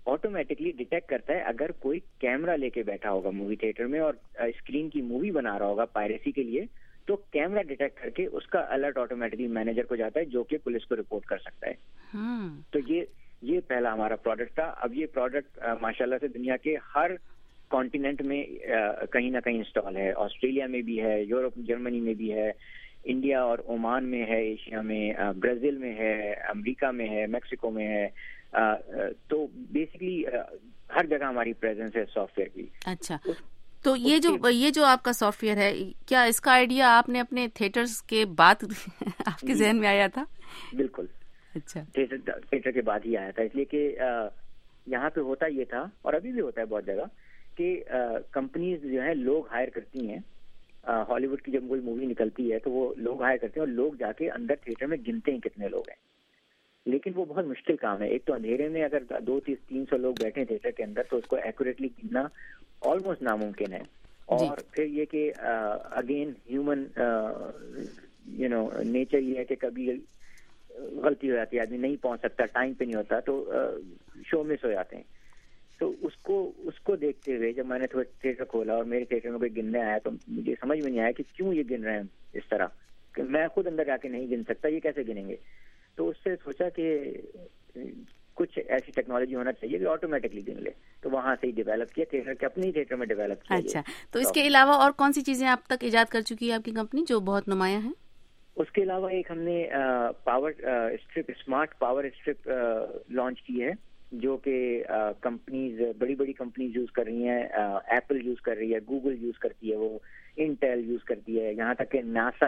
ऑटोमेटिकली डिटेक्ट करता है अगर कोई कैमरा लेके बैठा होगा मूवी थिएटर में और स्क्रीन की मूवी बना रहा होगा पायरेसी के लिए, तो कैमरा डिटेक्ट करके उसका अलर्ट ऑटोमेटिकली मैनेजर को जाता है, जो कि पुलिस को रिपोर्ट कर सकता है. तो ये पहला हमारा प्रोडक्ट था. अब ये प्रोडक्ट माशाल्लाह से दुनिया के हर कॉन्टिनेंट में कहीं ना कहीं इंस्टॉल है. ऑस्ट्रेलिया में भी है, यूरोप जर्मनी में भी है, इंडिया और ओमान में है, एशिया में, ब्राजील में है, अमेरिका में है, मैक्सिको में है. तो बेसिकली हर जगह हमारी प्रेजेंस है सॉफ्टवेयर की. अच्छा, तो ये जो आपका सॉफ्टवेयर है, क्या इसका आइडिया आपने अपने थिएटर्स के बाद आपके जहन में आया था? बिल्कुल. अच्छा, थिएटर के बाद ही आया था, इसलिए कि यहाँ पे होता ये था और अभी भी होता है बहुत जगह कि कंपनीज जो है लोग हायर करती हैं. हॉलीवुड की जब कोई मूवी निकलती है तो वो लोग हायर करते हैं और लोग जाके अंदर थिएटर में गिनते हैं कितने लोग हैं. लेकिन वो बहुत मुश्किल काम है. एक तो अंधेरे में अगर 200-300 लोग बैठे हैं थिएटर के अंदर तो उसको एक्यूरेटली गिनना ऑलमोस्ट नामुमकिन है. और फिर ये कि अगेन ह्यूमन नेचर ये है कि कभी गलती हो जाती है, आदमी नहीं पहुंच सकता, टाइम पे नहीं होता, तो शो मिस हो जाते हैं. तो उसको देखते हुए जब मैंने थोड़ा थिएटर खोला और मेरे थिएटर में कोई गिनने आया तो मुझे समझ में नहीं आया कि क्यों ये गिन रहे हैं इस तरह, कि मैं खुद अंदर जाके नहीं गिन सकता, ये कैसे गिनेंगे. तो उससे सोचा कि कुछ ऐसी टेक्नोलॉजी होना चाहिए कि ऑटोमेटिकली गिन ले. तो वहां से ही डेवलप किया थिएटर के, अपने थिएटर में डेवलप किया. अच्छा, तो इसके अलावा और कौन सी चीजें आप तक इजाद कर चुकी है आपकी कंपनी जो बहुत नुमाया है? उसके अलावा एक हमने power strip, smart power strip launch की है, जो कि कंपनीज, बड़ी बड़ी कंपनीज यूज कर रही हैं. एप्पल यूज कर रही है, गूगल यूज करती है, वो इंटेल यूज करती है, यहाँ तक कि नासा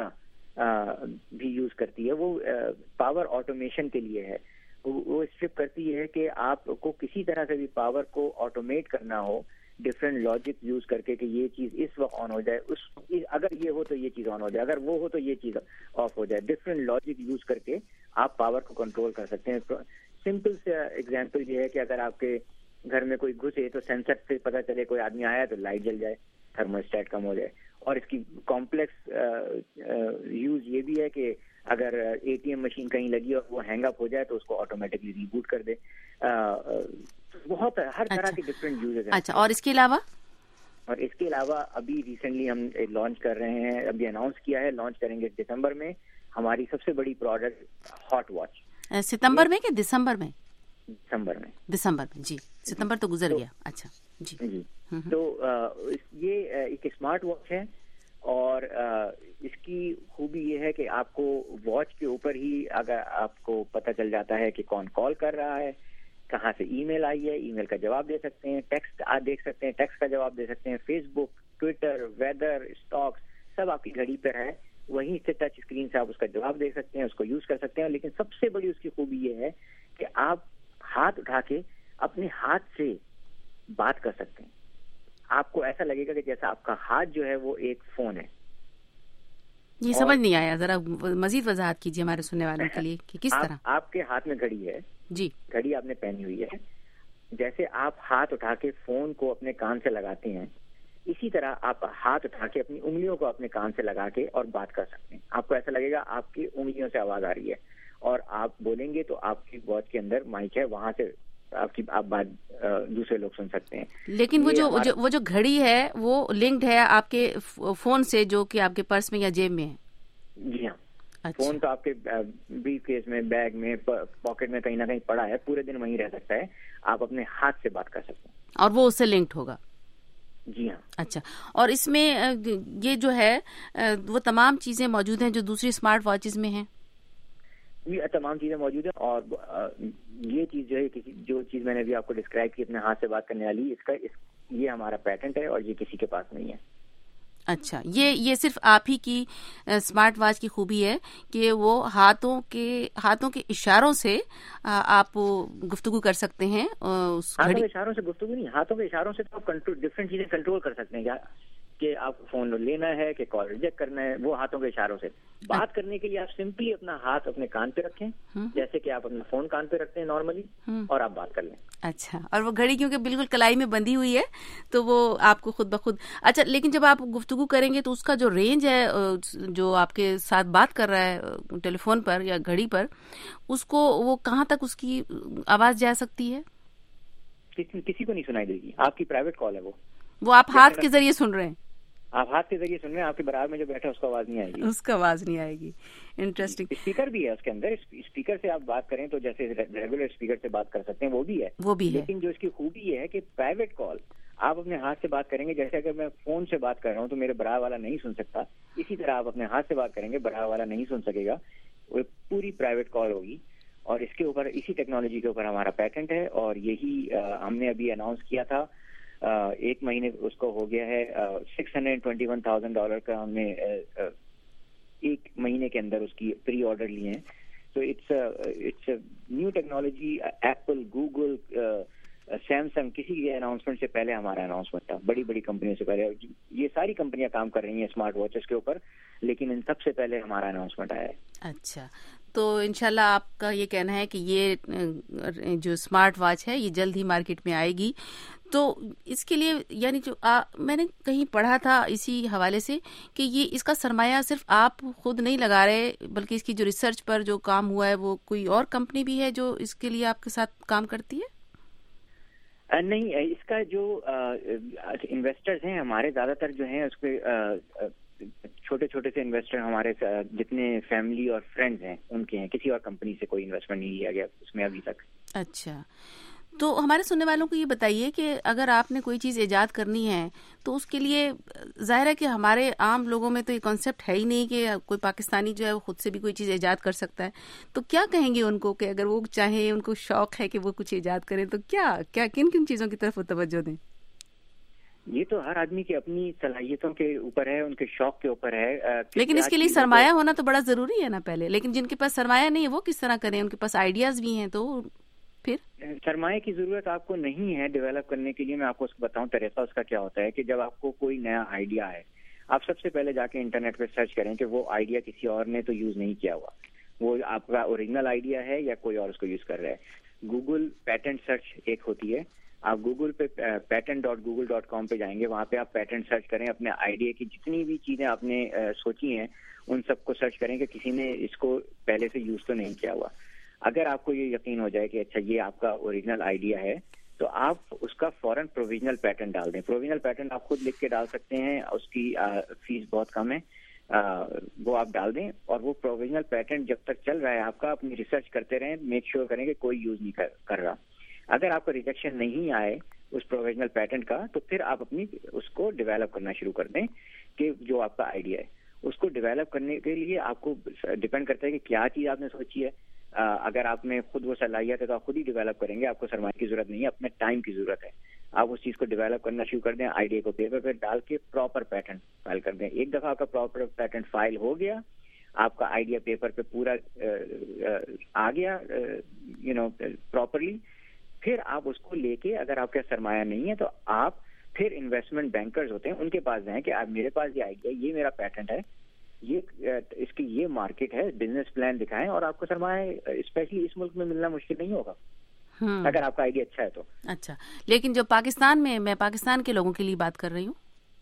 भी यूज करती है. वो पावर ऑटोमेशन के लिए है. वो स्ट्रिप करती है कि आपको किसी तरह से भी पावर को ऑटोमेट करना हो, डिफरेंट लॉजिक यूज करके कि ये चीज इस वक्त ऑन हो जाए, अगर ये हो तो ये चीज ऑन हो जाए, अगर वो हो तो ये चीज ऑफ हो जाए. डिफरेंट लॉजिक यूज करके आप पावर को कंट्रोल कर सकते हैं. सिंपल से एग्जांपल ये है कि अगर आपके घर में कोई घुसे तो सेंसर से पता चले कोई आदमी आया तो लाइट जल जाए, थर्मोस्टेट कम हो जाए. और इसकी कॉम्प्लेक्स यूज ये भी है कि अगर एटीएम मशीन कहीं लगी और वो हैंग अप हो जाए तो उसको ऑटोमेटिकली रीबूट कर दे. बहुत हर तरह के डिफरेंट यूजेस हैं. अच्छा, और इसके अलावा? और इसके अलावा अभी रिसेंटली हम लॉन्च कर रहे हैं, अभी अनाउंस किया है, लॉन्च करेंगे दिसंबर में, हमारी सबसे बड़ी प्रोडक्ट हॉट वॉच. सितंबर में कि दिसंबर में? दिसंबर में जी. सितंबर तो गुजर गया. अच्छा जी. तो ये एक स्मार्ट वॉच है और इसकी खूबी ये है कि आपको वॉच के ऊपर ही अगर आपको पता चल जाता है कि कौन कॉल कर रहा है, कहाँ से ईमेल आई है, ईमेल का जवाब दे सकते हैं, टेक्स्ट आप देख सकते हैं, टेक्स्ट का जवाब दे सकते हैं, फेसबुक, ट्विटर, वेदर, स्टॉक्स सब आपकी घड़ी पर है. वहीं से टच स्क्रीन से आप उसका जवाब दे सकते हैं, उसको यूज कर सकते हैं. लेकिन सबसे बड़ी उसकी खूबी ये है कि आप हाथ उठा के अपने हाथ से बात कर सकते हैं. आपको ऐसा लगेगा कि जैसा आपका हाथ जो है वो एक फोन है. ये समझ नहीं आया, जरा मजीद वजाहत कीजिए हमारे सुनने वालों के लिए कि किस तरह. आपके हाथ में घड़ी है जी, घड़ी आपने पहनी हुई है. जैसे आप हाथ उठा के फोन को अपने कान से लगाते हैं, इसी तरह आप हाथ उठा के अपनी उंगलियों को अपने कान से लगा के और बात कर सकते हैं. आपको ऐसा लगेगा आपकी उंगलियों से आवाज आ रही है और आप बोलेंगे तो आपकी वॉच के अंदर माइक है, वहां से आप बात दूसरे लोग सुन सकते हैं. लेकिन वो जो घड़ी है वो लिंक्ड है आपके फोन से, जो कि आपके पर्स में या जेब में है? जी हाँ. अच्छा. फोन तो आपके ब्रीफ केस में, बैग में, पॉकेट में कहीं ना कहीं पड़ा है, पूरे दिन वहीं रह सकता है. आप अपने हाथ से बात कर सकते हैं और वो उससे लिंक्ड होगा. जी हाँ. अच्छा, और इसमें ये जो है वो तमाम चीजें मौजूद हैं जो दूसरी स्मार्ट वॉचेस में हैं? ये तमाम चीजें मौजूद है. और ये चीज जो है, जो चीज मैंने अभी आपको डिस्क्राइब की अपने हाथ से बात करने वाली, ये हमारा पैटेंट है और ये किसी के पास नहीं है. अच्छा, ये सिर्फ आप ही की स्मार्ट वॉच की खूबी है कि वो हाथों के इशारों से आप गुफ्तगू कर सकते हैं. हाथों के इशारों से गुफ्तगू नहीं, हाथों के इशारों से तो आप डिफरेंट चीजें कंट्रोल कर सकते हैं. कि आपको फोन लेना है कि कॉल रिजेक्ट करना है, वो हाथों के इशारों से. बात करने के लिए आप सिंपली अपना हाथ अपने कान पे रखें, जैसे कि आप अपना फोन कान पे रखते हैं नॉर्मली, और आप बात कर लें. अच्छा, और वो घड़ी क्योंकि बिल्कुल कलाई में बंधी हुई है तो वो आपको खुद ब खुद. अच्छा, लेकिन जब आप गुफ्तगू करेंगे तो उसका जो रेंज है, जो आपके साथ बात कर रहा है टेलीफोन पर या घड़ी पर, उसको वो कहाँ तक उसकी आवाज जा सकती है? किसी को नहीं सुनाई देगी. आपकी प्राइवेट कॉल है वो आप हाथ के जरिए सुन रहे हैं. आप हाथ के जरिए सुन रहे हैं, आपके बराबर में जो बैठा है उसको आवाज नहीं आएगी. उसका आवाज नहीं आएगी. इंटरेस्टिंग. स्पीकर भी है उसके अंदर. स्पीकर से आप बात करें तो जैसे रेगुलर स्पीकर से बात कर सकते हैं, वो भी है. लेकिन जो इसकी खूबी ये है कि प्राइवेट कॉल आप अपने हाथ से बात करेंगे. जैसे अगर मैं फोन से बात कर रहा हूँ तो मेरे बराबर वाला नहीं सुन सकता, इसी तरह आप अपने हाथ से बात करेंगे, बराबर वाला नहीं सुन सकेगा. वो पूरी प्राइवेट कॉल होगी. और इसके ऊपर, इसी टेक्नोलॉजी के ऊपर हमारा पेटेंट है. और यही हमने अभी अनाउंस किया था. 1 महीने उसको हो गया है. $621,000 का हमने 1 महीने के अंदर उसकी प्री ऑर्डर लिए हैं. तो it's new technology. Apple, Google, Samsung, किसी के अनाउंसमेंट से पहले हमारा अनाउंसमेंट था. बड़ी बड़ी कंपनियों से पहले. ये सारी कंपनियां काम कर रही हैं स्मार्ट वॉचेस के ऊपर, लेकिन इन सबसे पहले हमारा अनाउंसमेंट आया है. अच्छा, तो इंशाल्लाह आपका ये कहना है कि ये जो स्मार्ट वॉच है ये जल्द ही मार्केट में आएगी. तो इसके लिए यानी जो मैंने कहीं पढ़ा था इसी हवाले से कि ये इसका सरमाया सिर्फ आप खुद नहीं लगा रहे, बल्कि इसकी जो रिसर्च पर जो काम हुआ है वो कोई और कंपनी भी है जो इसके लिए आपके साथ काम करती है. नहीं, इसका जो इन्वेस्टर्स हैं हमारे, ज्यादातर जो हैं उसके छोटे छोटे से इन्वेस्टर हमारे जितने फैमिली और फ्रेंड्स हैं उनके हैं. किसी और कंपनी से कोई इन्वेस्टमेंट नहीं लिया गया उसमें अभी तक. अच्छा, तो हमारे सुनने वालों को ये बताइए कि अगर आपने कोई चीज़ ईजाद करनी है तो उसके लिए जाहिर है कि हमारे आम लोगों में तो ये कॉन्सेप्ट है ही नहीं कि कोई पाकिस्तानी जो है वो खुद से भी कोई चीज़ ईजाद कर सकता है. तो क्या कहेंगे उनको कि अगर वो चाहे, उनको शौक है कि वो कुछ ईजाद करें, तो क्या किन किन चीज़ों की तरफ वो तवज्जो दें? ये तो हर आदमी की अपनी सलाहियतों के ऊपर है, उनके शौक के ऊपर है. लेकिन इसके लिए सरमाया होना तो बड़ा जरूरी है ना पहले. लेकिन जिनके पास सरमाया नहीं है वो किस तरह करें? उनके पास आइडियाज भी हैं, तो फिर सरमाए की जरूरत आपको नहीं है डेवलप करने के लिए. मैं आपको उसको बताऊं तरीका उसका क्या होता है कि जब आपको कोई नया आइडिया है, आप सबसे पहले जाके इंटरनेट पे सर्च करें कि वो आइडिया किसी और ने तो यूज नहीं किया हुआ, वो आपका ओरिजिनल आइडिया है या कोई और उसको यूज कर रहा है. गूगल पेटेंट सर्च एक होती है. आप गूगल पे patent.google.com पे जाएंगे, वहाँ पे आप पेटेंट सर्च करें. अपने आइडिया की जितनी भी चीजें आपने सोची हैं उन सबको सर्च करें कि किसी ने इसको पहले से यूज तो नहीं किया हुआ. अगर आपको ये यकीन हो जाए कि अच्छा ये आपका ओरिजिनल आइडिया है, तो आप उसका फौरन प्रोविजनल पेटेंट डाल दें. प्रोविजनल पेटेंट आप खुद लिख के डाल सकते हैं, उसकी फीस बहुत कम है. वो आप डाल दें और वो प्रोविजनल पेटेंट जब तक चल रहा है आपका, अपनी रिसर्च करते रहें, मेक श्योर करें कि कोई यूज नहीं कर रहा. अगर आपको रिजेक्शन नहीं आए उस प्रोविजनल पेटेंट का, तो फिर आप अपनी उसको डेवलप करना शुरू कर दें. कि जो आपका आइडिया है उसको डेवलप करने के लिए आपको डिपेंड करता है कि क्या चीज आपने सोची है. अगर आप में खुद वो सलाहियत है तो आप खुद ही डेवलप करेंगे, आपको सरमाए की जरूरत नहीं है, अपने टाइम की जरूरत है. आप उस चीज को डेवलप करना शुरू कर दें, आइडिया को पेपर पे डाल के प्रॉपर पेटेंट फाइल कर दें. एक दफा आपका प्रॉपर पेटेंट फाइल हो गया, आपका आइडिया पेपर पे पूरा आ गया प्रॉपरली, फिर आप उसको लेके, अगर आपका सरमाया नहीं है तो आप फिर इन्वेस्टमेंट बैंकर्स होते हैं उनके पास जाएं कि आप, मेरे पास ये आइडिया, ये मेरा पेटेंट है, ये इसकी ये मार्केट है, बिजनेस प्लान दिखाएं और आपको सरमाया स्पेशली इस मुल्क में मिलना मुश्किल नहीं होगा अगर आपका आइडिया अच्छा है तो. अच्छा, लेकिन जो पाकिस्तान में, मैं पाकिस्तान के लोगों के लिए बात कर रही हूँ,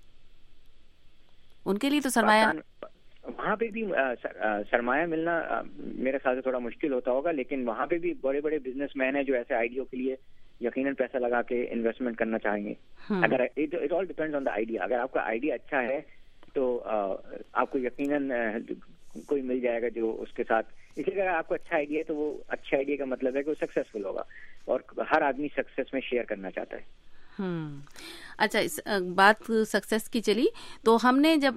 उनके लिए तो सरमाया, वहाँ पे भी सरमाया मिलना मेरे ख्याल से थोड़ा मुश्किल होता होगा. लेकिन वहाँ पे भी बड़े बड़े बिजनेसमैन हैं जो ऐसे आइडिया के लिए यकीनन पैसा लगा के इन्वेस्टमेंट करना चाहेंगे. अगर it all depends on the idea. अगर आपका आइडिया अच्छा है तो आपको यकीनन कोई मिल जाएगा जो उसके साथ. इसलिए अगर आपको अच्छा आइडिया है तो वो अच्छे आइडिया का मतलब है कि वो सक्सेसफुल होगा, और हर आदमी सक्सेस में शेयर करना चाहता है. अच्छा, इस बात सक्सेस की चली, तो हमने जब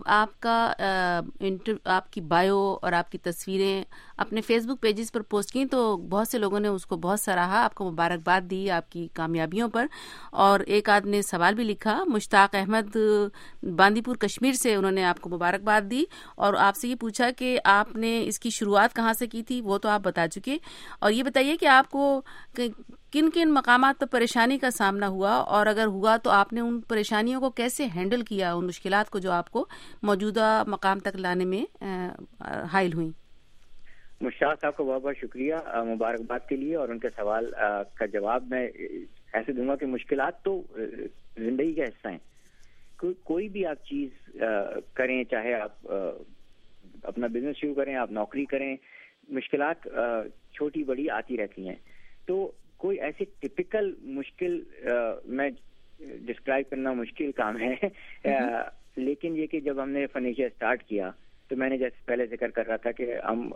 आपकी बायो और आपकी तस्वीरें अपने फेसबुक पेजेस पर पोस्ट की तो बहुत से लोगों ने उसको बहुत सराहा, आपको मुबारकबाद दी आपकी कामयाबियों पर. और एक आदमी ने सवाल भी लिखा, मुश्ताक अहमद बांदीपुर कश्मीर से, उन्होंने आपको मुबारकबाद दी और आपसे ये पूछा कि आपने इसकी शुरुआत कहाँ से की थी. वो तो आप बता चुके, और ये बताइए कि आपको किन किन मकामात पर परेशानी का सामना हुआ, और अगर हुआ तो आपने उन परेशानियों को कैसे हैंडल किया, उन मुश्किलात को जो आपको मौजूदा मकाम तक लाने में हाइल हुई. मुश्ताक साहब को बहुत बहुत शुक्रिया मुबारकबाद के लिए. और उनके सवाल का जवाब मैं ऐसे दूंगा कि मुश्किलात तो जिंदगी का हिस्सा हैं. कोई भी आप चीज करें, चाहे आप अपना बिजनेस शुरू करें, आप नौकरी करें, मुश्किलात छोटी बड़ी आती रहती हैं. तो کوئی ایسی ٹپکل مشکل میں ڈسکرائب کرنا مشکل کام ہے، لیکن یہ کہ جب ہم نے فنیشیا اسٹارٹ کیا تو میں نے جیسے پہلے ذکر کر رہا تھا کہ ہم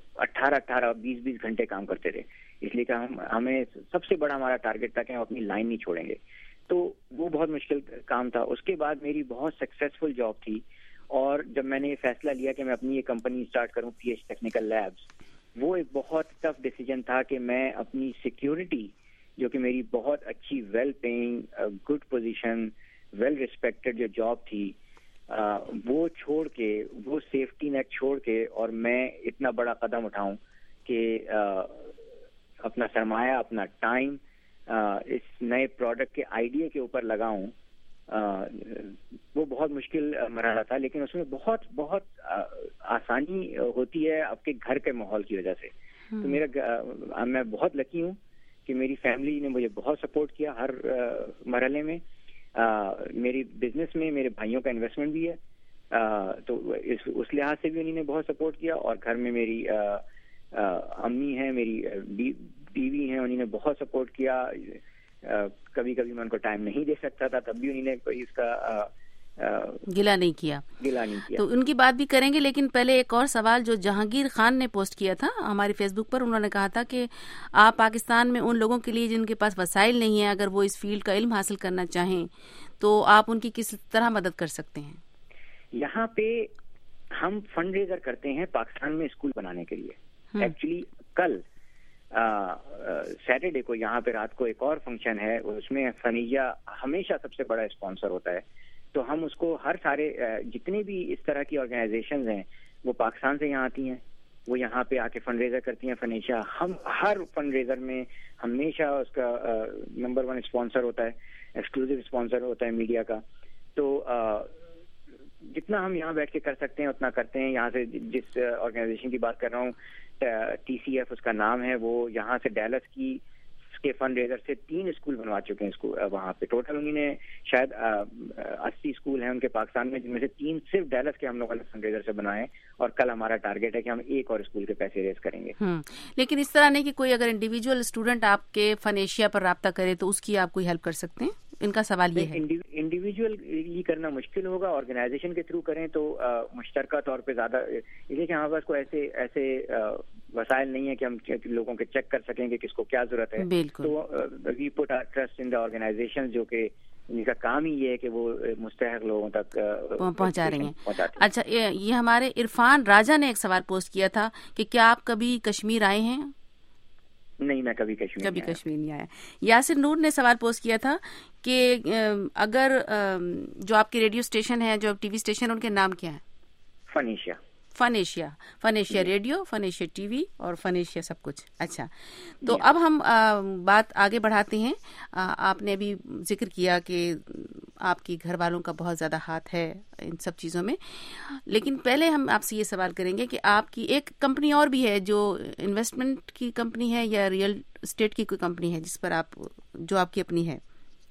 18-20 گھنٹے کام کرتے تھے، اس لیے کہ ہمیں سب سے بڑا ہمارا ٹارگیٹ تھا کہ ہم اپنی لائن نہیں چھوڑیں گے، تو وہ بہت مشکل کام تھا. اس کے بعد میری بہت سکسیسفل جاب تھی، اور جب میں نے یہ فیصلہ لیا کہ میں اپنی یہ کمپنی اسٹارٹ کروں PH ٹیکنیکل لیبس، وہ ایک بہت ٹف ڈیسیجن تھا کہ میں اپنی سیکیورٹی جو کہ میری بہت اچھی well paying good position well respected جو جاب تھی وہ چھوڑ کے، وہ سیفٹی نیٹ چھوڑ کے، اور میں اتنا بڑا قدم اٹھاؤں کہ اپنا سرمایہ اپنا ٹائم اس نئے پروڈکٹ کے آئیڈیا کے اوپر لگاؤں. وہ بہت مشکل مرحلہ تھا، لیکن اس میں بہت بہت آسانی ہوتی ہے آپ کے گھر کے ماحول کی وجہ سے. تو میں بہت لکی ہوں کہ میری فیملی نے مجھے بہت سپورٹ کیا ہر مرحلے میں. میری بزنس میں میرے بھائیوں کا انویسٹمنٹ بھی ہے، تو اس لحاظ سے بھی انہوں نے بہت سپورٹ کیا، اور گھر میں میری امی ہیں، میری بیوی ہیں، انہوں نے بہت سپورٹ کیا. کبھی کبھی میں ان کو ٹائم نہیں دے سکتا تھا، تب بھی انہوں نے کوئی اس کا گلا نہیں کیا. تو ان کی بات بھی کریں گے، لیکن پہلے ایک اور سوال جو جہانگیر خان نے پوسٹ کیا تھا ہماری فیس بک پر. انہوں نے کہا تھا کہ آپ پاکستان میں ان لوگوں کے لیے جن کے پاس وسائل نہیں ہیں، اگر وہ اس فیلڈ کا علم حاصل کرنا چاہیں تو آپ ان کی کس طرح مدد کر سکتے ہیں؟ یہاں پہ ہم فنڈ ریزر کرتے ہیں پاکستان میں اسکول بنانے کے لیے. ایکچولی کل سیٹرڈے کو یہاں پہ رات کو ایک اور فنکشن ہے، اس میں فنیجا ہمیشہ سب سے بڑا اسپانسر ہوتا ہے. تو ہم اس کو ہر سارے جتنے بھی اس طرح کی آرگنائزیشنز ہیں وہ پاکستان سے یہاں آتی ہیں، وہ یہاں پہ آ کے فنڈ ریزر کرتی ہیں. فنیشا ہم ہر فنڈ ریزر میں ہمیشہ اس کا نمبر 1 اسپانسر ہوتا ہے، ایکسکلوزیو اسپانسر ہوتا ہے میڈیا کا. تو جتنا ہم یہاں بیٹھ کے کر سکتے ہیں اتنا کرتے ہیں. یہاں سے جس آرگنائزیشن کی بات کر رہا ہوں TCF اس کا نام ہے، وہ یہاں سے ڈیلس کی کے فنڈ ریزر سے 3 اسکول بنوا چکے ہیں وہاں پہ. ٹوٹل انہوں نے شاید 80 اسکول ہیں ان کے پاکستان میں، جن میں سے 3 صرف ڈیلس کے ہم لوگوں نے فنڈ ریزر سے بنائے، اور کل ہمارا ٹارگیٹ ہے کہ ہم ایک اور اسکول کے پیسے ریز کریں گے. لیکن اس طرح نہیں کہ کوئی اگر انڈیویجول اسٹوڈنٹ آپ کے فنیشیا پر رابطہ کرے تو اس کی آپ کوئی ہیلپ کر سکتے ہیں؟ ان کا سوال یہ ہے. انڈیویجول یہ کرنا مشکل ہوگا، آرگنائزیشن کے تھرو کریں تو مشترکہ طور پہ زیادہ، اس لیے کہ ہمارے پاس کوئی ایسے وسائل نہیں ہے کہ ہم لوگوں کے چیک کر سکیں کہ کس کو کیا ضرورت ہے. تو وی پٹ آور ٹرسٹ ان دی آرگنائزیشن جو کہ ان کا کام ہی یہ ہے کہ وہ مستحق لوگوں تک پہنچا رہی ہیں. اچھا، یہ ہمارے عرفان راجہ نے ایک سوال پوسٹ کیا تھا کہ کیا آپ کبھی کشمیر آئے ہیں؟ نہیں، میں کبھی کشمیر نہیں آیا. یاسر نور نے سوال پوسٹ کیا تھا کہ اگر جو آپ کے ریڈیو اسٹیشن ہے، جو ٹی وی اسٹیشن، ان کے نام کیا ہے؟ فنیشیا ریڈیو، فنیشیا ٹی وی اور فنیشیا سب کچھ. اچھا، تو اب ہم بات آگے بڑھاتے ہیں. آپ نے ابھی ذکر کیا کہ آپ کی گھر والوں کا بہت زیادہ ہاتھ ہے ان سب چیزوں میں، لیکن پہلے ہم آپ سے یہ سوال کریں گے کہ آپ کی ایک کمپنی اور بھی ہے جو انویسٹمنٹ کی کمپنی ہے یا ریئل اسٹیٹ کی کوئی کمپنی ہے جس پر جو آپ کی اپنی ہے؟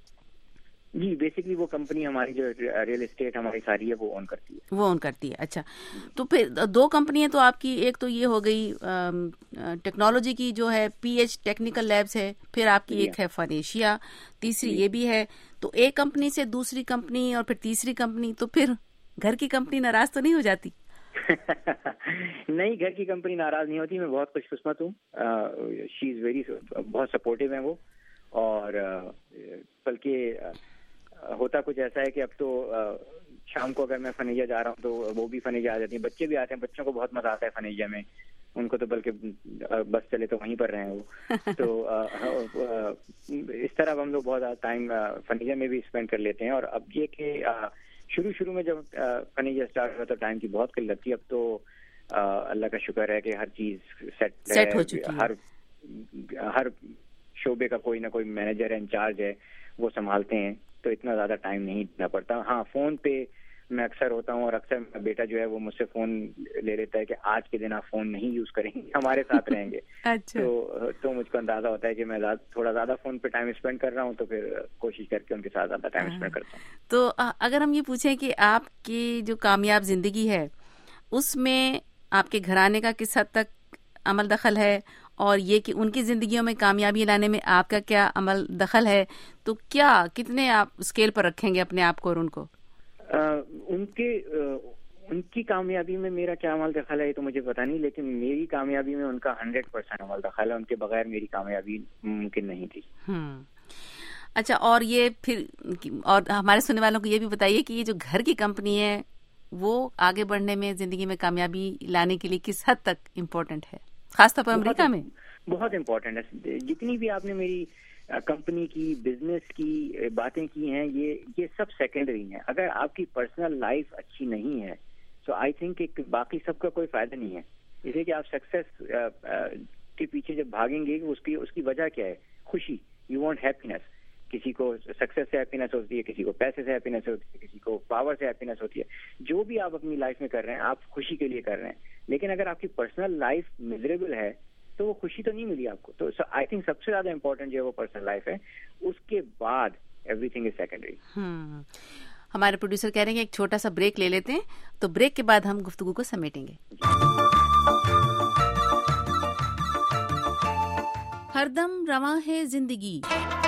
جی، بیسکلی وہ کمپنی ہماری جو ریئل اسٹیٹ ہماری ساری ہے وہ اون کرتی ہے. اچھا، تو پھر 2 کمپنیاں تو آپ کی، ایک تو یہ ہو گئی ٹیکنالوجی کی جو ہے PH ٹیکنیکل لیبس ہے، پھر آپ کی ایک ہے فنیشیا، تیسری یہ بھی ہے. تو ایک کمپنی سے دوسری کمپنی اور پھر تیسری کمپنی، تو پھر گھر کی کمپنی ناراض تو نہیں ہو جاتی؟ نہیں، گھر کی کمپنی ناراض نہیں ہوتی. میں بہت خوش قسمت ہوں. شی از ویری، بہت سپورٹیو ہیں وہ. اور بلکہ ہوتا کچھ ایسا ہے کہ اب تو شام کو اگر میں فنیجا جا رہا ہوں تو وہ بھی فنیجا آ جاتی ہیں. بچے بھی آتے ہیں، بچوں کو بہت مزہ آتا ہے فنیجا میں. ان کو تو بلکہ بس چلے تو وہیں پر رہیں وہ. تو اس طرح ہم لوگ بہت زیادہ ٹائم فنیجا میں بھی اسپینڈ کر لیتے ہیں. اور اب یہ کہ شروع میں جب فنیجا اسٹارٹ ہوا تو ٹائم کی بہت قلت تھی. اب تو اللہ کا شکر ہے کہ ہر چیز سیٹ ہو چکی ہے. ہر شعبے کا کوئی نہ کوئی مینیجر ہے، انچارج ہے، وہ سنبھالتے ہیں، تو اتنا زیادہ ٹائم نہیں دینا پڑتا. ہاں، فون پہ میں اکثر ہوتا ہوں، اور اکثر میرا بیٹا جو ہے وہ مجھ سے فون لے لیتا ہے کہ آج کے دن آپ فون نہیں یوز کریں گے، ہمارے ساتھ رہیں گے. تو مجھ کو اندازہ ہوتا ہے کہ میں تھوڑا زیادہ فون پہ ٹائم اسپینڈ کر رہا ہوں، تو پھر کوشش کر کے ان کے ساتھ زیادہ ٹائم اسپینڈ کرتا ہوں. تو اگر ہم یہ پوچھیں کہ آپ کی جو کامیاب زندگی ہے اس میں آپ کے گھرانے کا کس حد تک عمل دخل ہے، اور یہ کہ ان کی زندگیوں میں کامیابی لانے میں آپ کا کیا عمل دخل ہے، تو کیا کتنے آپ اسکیل پر رکھیں گے اپنے آپ کو اور ان کو؟ ان کی کامیابی میں میرا کیا عمل دخل ہے یہ تو مجھے پتا نہیں، لیکن میری کامیابی میں ان کا 100% عمل دخل ہے. ان کے بغیر میری کامیابی ممکن نہیں تھی. اچھا، اور یہ پھر اور ہمارے سننے والوں کو یہ بھی بتائیے کہ یہ جو گھر کی کمپنی ہے وہ آگے بڑھنے میں، زندگی میں کامیابی لانے کے لیے کس حد تک امپورٹنٹ ہے، خاص طور پر امریکہ میں؟ بہت امپورٹنٹ ہے. جتنی بھی آپ نے میری کمپنی کی، بزنس کی باتیں کی ہیں، یہ سب سیکنڈری ہیں. اگر آپ کی پرسنل لائف اچھی نہیں ہے تو آئی تھنک کہ باقی سب کا کوئی فائدہ نہیں ہے. اسے کہ آپ سکسیس کے پیچھے جب بھاگیں گے اس کی وجہ کیا ہے؟ خوشی. You want happiness. کسی کو سکسیس سے ہیپینس ہوتی ہے، کسی کو پیسے سے ہیپینس ہوتی ہے، کسی کو پاور سے ہیپینس ہوتی ہے. جو بھی آپ اپنی لائف میں کر رہے ہیں آپ خوشی کے لیے کر رہے ہیں، لیکن اگر آپ کی پرسنل لائف میزریبل ہے تو وہ خوشی تو نہیں ملی آپ کو. تو آئی تھنک سب سے زیادہ امپورٹنٹ جو ہے وہ پرسنل لائف ہے، اس کے بعد ایوری تھنگ از سیکنڈری. ہمارے پروڈیوسر کہہ رہے ہیں کہ ایک چھوٹا سا بریک لے لیتے ہیں، تو بریک کے بعد ہم گفتگو کو سمیٹیں گے. ہر دم رواں ہے زندگی.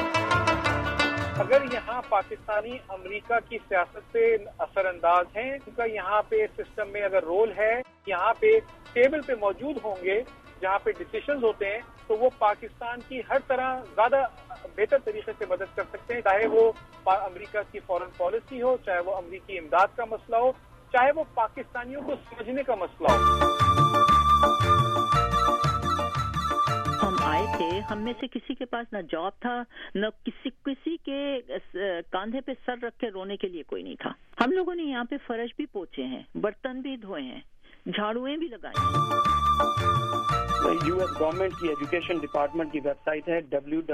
اگر یہاں پاکستانی امریکہ کی سیاست سے اثر انداز ہیں، ان کا یہاں پہ سسٹم میں اگر رول ہے، یہاں پہ ٹیبل پہ موجود ہوں گے جہاں پہ ڈیسیشنز ہوتے ہیں، تو وہ پاکستان کی ہر طرح زیادہ بہتر طریقے سے مدد کر سکتے ہیں، چاہے وہ امریکہ کی فارن پالیسی ہو، چاہے وہ امریکی امداد کا مسئلہ ہو، چاہے وہ پاکستانیوں کو سمجھنے کا مسئلہ ہو. ہم آئے تھے، ہم میں سے کسی کے پاس نہ جاب تھا، نہ کسی کے کاندھے پہ سر رکھ کے رونے کے لیے کوئی نہیں تھا. ہم لوگوں نے یہاں پہ فرش بھی پوچھے ہیں، برتن بھی دھوئے ہیں، جھاڑویں بھی لگائی ہیں. یو ایس گورنمنٹ کی ایجوکیشن ڈپارٹمنٹ کی ویب سائٹ ہے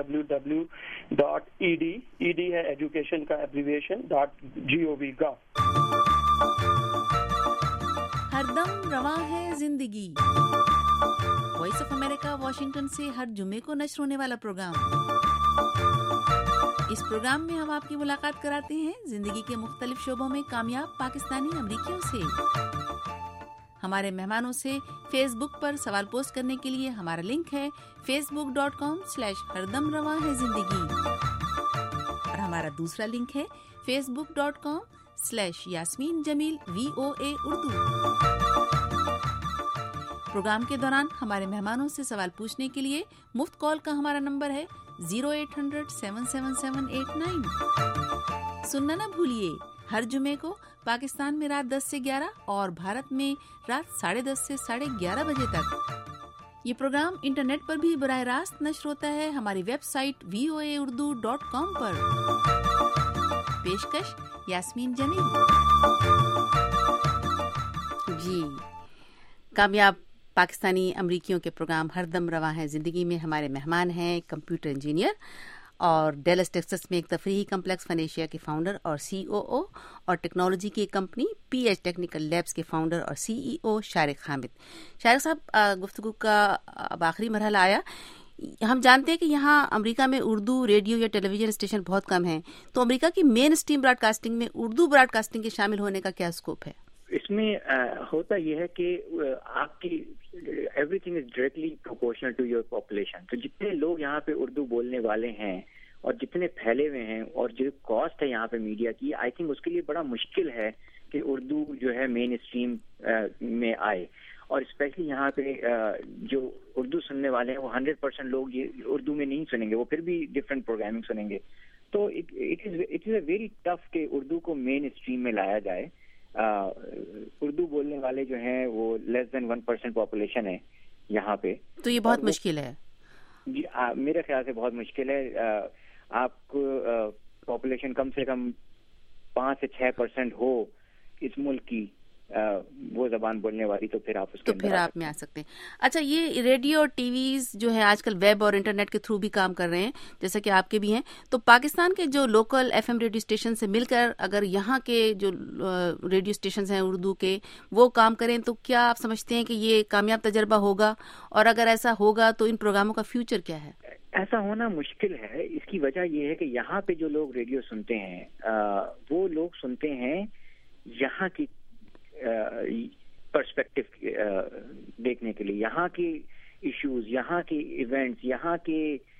www.ed ہے ایجوکیشن کا ایبریویشن .gov. ہر دم رواں ہے زندگی. وائس آف امریکہ واشنگٹن سے ہر جمعے کو نشر ہونے والا پروگرام. اس پروگرام میں ہم آپ کی ملاقات کراتے ہیں زندگی کے مختلف شعبوں میں کامیاب پاکستانی امریکیوں سے. ہمارے مہمانوں سے فیس بک پر سوال پوسٹ کرنے کے لیے ہمارا لنک ہے facebook.com/ہردم رواں ہے زندگی، اور ہمارا دوسرا لنک ہے facebook.com/یاسمین جمیل VOA اردو. پروگرام کے دوران ہمارے مہمانوں سے سوال پوچھنے کے لیے مفت کال کا ہمارا نمبر ہے 0800-777-89. سننا نہ بھولیے، ہر جمعے کو پاکستان میں رات 10 سے 11 اور بھارت میں رات 10:30 سے 11:30 بجے تک. یہ پروگرام انٹرنیٹ پر بھی براہ راست نشر ہوتا ہے ہماری ویب سائٹ voaurdu.com پر. پیشکش یاسمین جمیل. جی، کامیاب پاکستانی امریکیوں کے پروگرام ہر دم رواں ہے زندگی میں ہمارے مہمان ہیں کمپیوٹر انجینئر اور ڈیلس ٹیکسس میں ایک تفریحی کمپلیکس فنیشیا کے فاؤنڈر اور COO، اور ٹیکنالوجی کی ایک کمپنی PH ٹیکنیکل لیبس کے فاؤنڈر اور CEO شارق حامد. شارق صاحب، گفتگو کا اب آخری مرحلہ آیا. ہم جانتے ہیں کہ یہاں امریکہ میں اردو ریڈیو یا ٹیلی ویژن اسٹیشن بہت کم ہیں، تو امریکہ کی مین اسٹریم براڈ کاسٹنگ میں اردو براڈ کاسٹنگ کے شامل ہونے کا کیا اسکوپ ہے؟ اس میں ہوتا یہ ہے کہ آپ کی everything is directly proportional to your population. تو جتنے لوگ یہاں پہ اردو بولنے والے ہیں اور جتنے پھیلے ہوئے ہیں، اور جو کاسٹ ہے یہاں پہ میڈیا کی، آئی تھنک اس کے لیے بڑا مشکل ہے کہ اردو جو ہے مین اسٹریم میں آئے. اور اسپیشلی یہاں پہ جو اردو سننے والے ہیں وہ 100% لوگ یہ اردو میں نہیں سنیں گے، وہ پھر بھی ڈفرینٹ پروگرامنگ سنیں گے. تو it is a very tough کہ اردو کو مین اسٹریم میں لایا جائے. اردو بولنے والے جو ہیں وہ لیس دین 1% پاپولیشن ہے یہاں پہ. تو یہ بہت مشکل ہے. جی، میرے خیال سے بہت مشکل ہے. آپ کو پاپولیشن کم سے کم 5 سے 6% ہو اس ملک کی وہ زبان بولنے والی، تو پھر آپ اس کے پھر آپ میں آ سکتے ہیں. اچھا، یہ ریڈیو اور ٹی ویز جو ہے آج کل ویب اور انٹرنیٹ کے تھرو بھی کام کر رہے ہیں، جیسا کہ آپ کے بھی ہیں. تو پاکستان کے جو لوکل FM ریڈیو اسٹیشن سے مل کر اگر یہاں کے جو ریڈیو اسٹیشنز ہیں اردو کے وہ کام کریں، تو کیا آپ سمجھتے ہیں کہ یہ کامیاب تجربہ ہوگا؟ اور اگر ایسا ہوگا تو ان پروگراموں کا فیوچر کیا ہے؟ ایسا ہونا مشکل ہے. اس کی وجہ یہ ہے کہ یہاں پہ جو لوگ ریڈیو سنتے ہیں وہ لوگ سنتے ہیں یہاں کی پرسپیکٹو دیکھنے کے لیے. ایشوز, یہاں کے ایونٹس, یہاں کے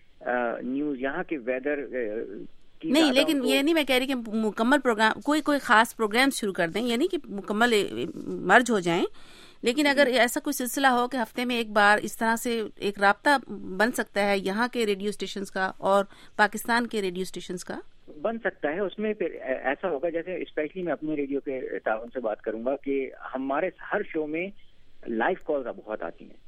نیوز, یہاں کے ویدر نہیں, لیکن یہ نہیں میں کہہ رہی کہ مکمل پروگرام کوئی خاص پروگرام شروع کر دیں, یعنی کہ مکمل مرج ہو جائیں, لیکن اگر ایسا کوئی سلسلہ ہو کہ ہفتے میں ایک بار اس طرح سے ایک رابطہ بن سکتا ہے یہاں کے ریڈیو اسٹیشنز کا اور پاکستان کے ریڈیو اسٹیشنز کا, بن سکتا ہے. اس میں پھر ایسا ہوگا جیسے اسپیشلی میں اپنے ریڈیو کے تعاون سے بات کروں گا کہ ہمارے ہر شو میں لائیو کالز بہت آتی ہیں,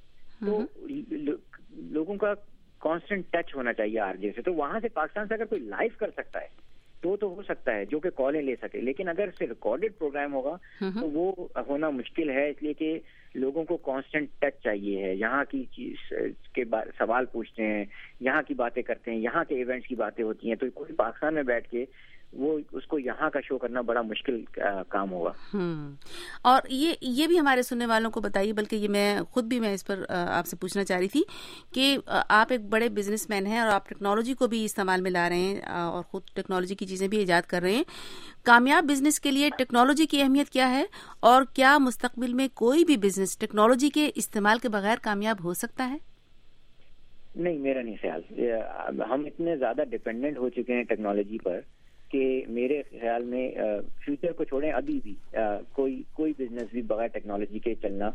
تو لوگوں کا کانسٹنٹ ٹچ ہونا چاہیے آر جے سے, تو وہاں سے پاکستان سے اگر کوئی لائیو کر سکتا ہے تو ہو سکتا ہے جو کہ کالیں لے سکے, لیکن اگر سے ریکارڈڈ پروگرام ہوگا تو وہ ہونا مشکل ہے, اس لیے کہ لوگوں کو کانسٹنٹ ٹچ چاہیے ہے, یہاں کی چیز کے سوال پوچھتے ہیں, یہاں کی باتیں کرتے ہیں, یہاں کے ایونٹس کی باتیں ہوتی ہیں, تو کوئی پاکستان میں بیٹھ کے وہ اس کو یہاں کا شو کرنا بڑا مشکل کام ہوگا. اور یہ بھی ہمارے سننے والوں کو بتائیے, بلکہ یہ میں خود بھی اس پر آپ سے پوچھنا چاہ رہی تھی کہ آپ ایک بڑے بزنس مین ہیں اور آپ ٹیکنالوجی کو بھی استعمال میں لا رہے ہیں اور خود ٹیکنالوجی کی چیزیں بھی ایجاد کر رہے ہیں. کامیاب بزنس کے لیے ٹیکنالوجی کی اہمیت کیا ہے, اور کیا مستقبل میں کوئی بھی بزنس ٹیکنالوجی کے استعمال کے بغیر کامیاب ہو سکتا ہے؟ نہیں, میرا نہیں خیال. ہم اتنے زیادہ ڈپینڈنٹ ہو چکے ہیں ٹیکنالوجی پر کہ میرے خیال میں فیوچر کو چھوڑیں, ابھی بھی کوئی بزنس بھی بغیر ٹیکنالوجی کے چلنا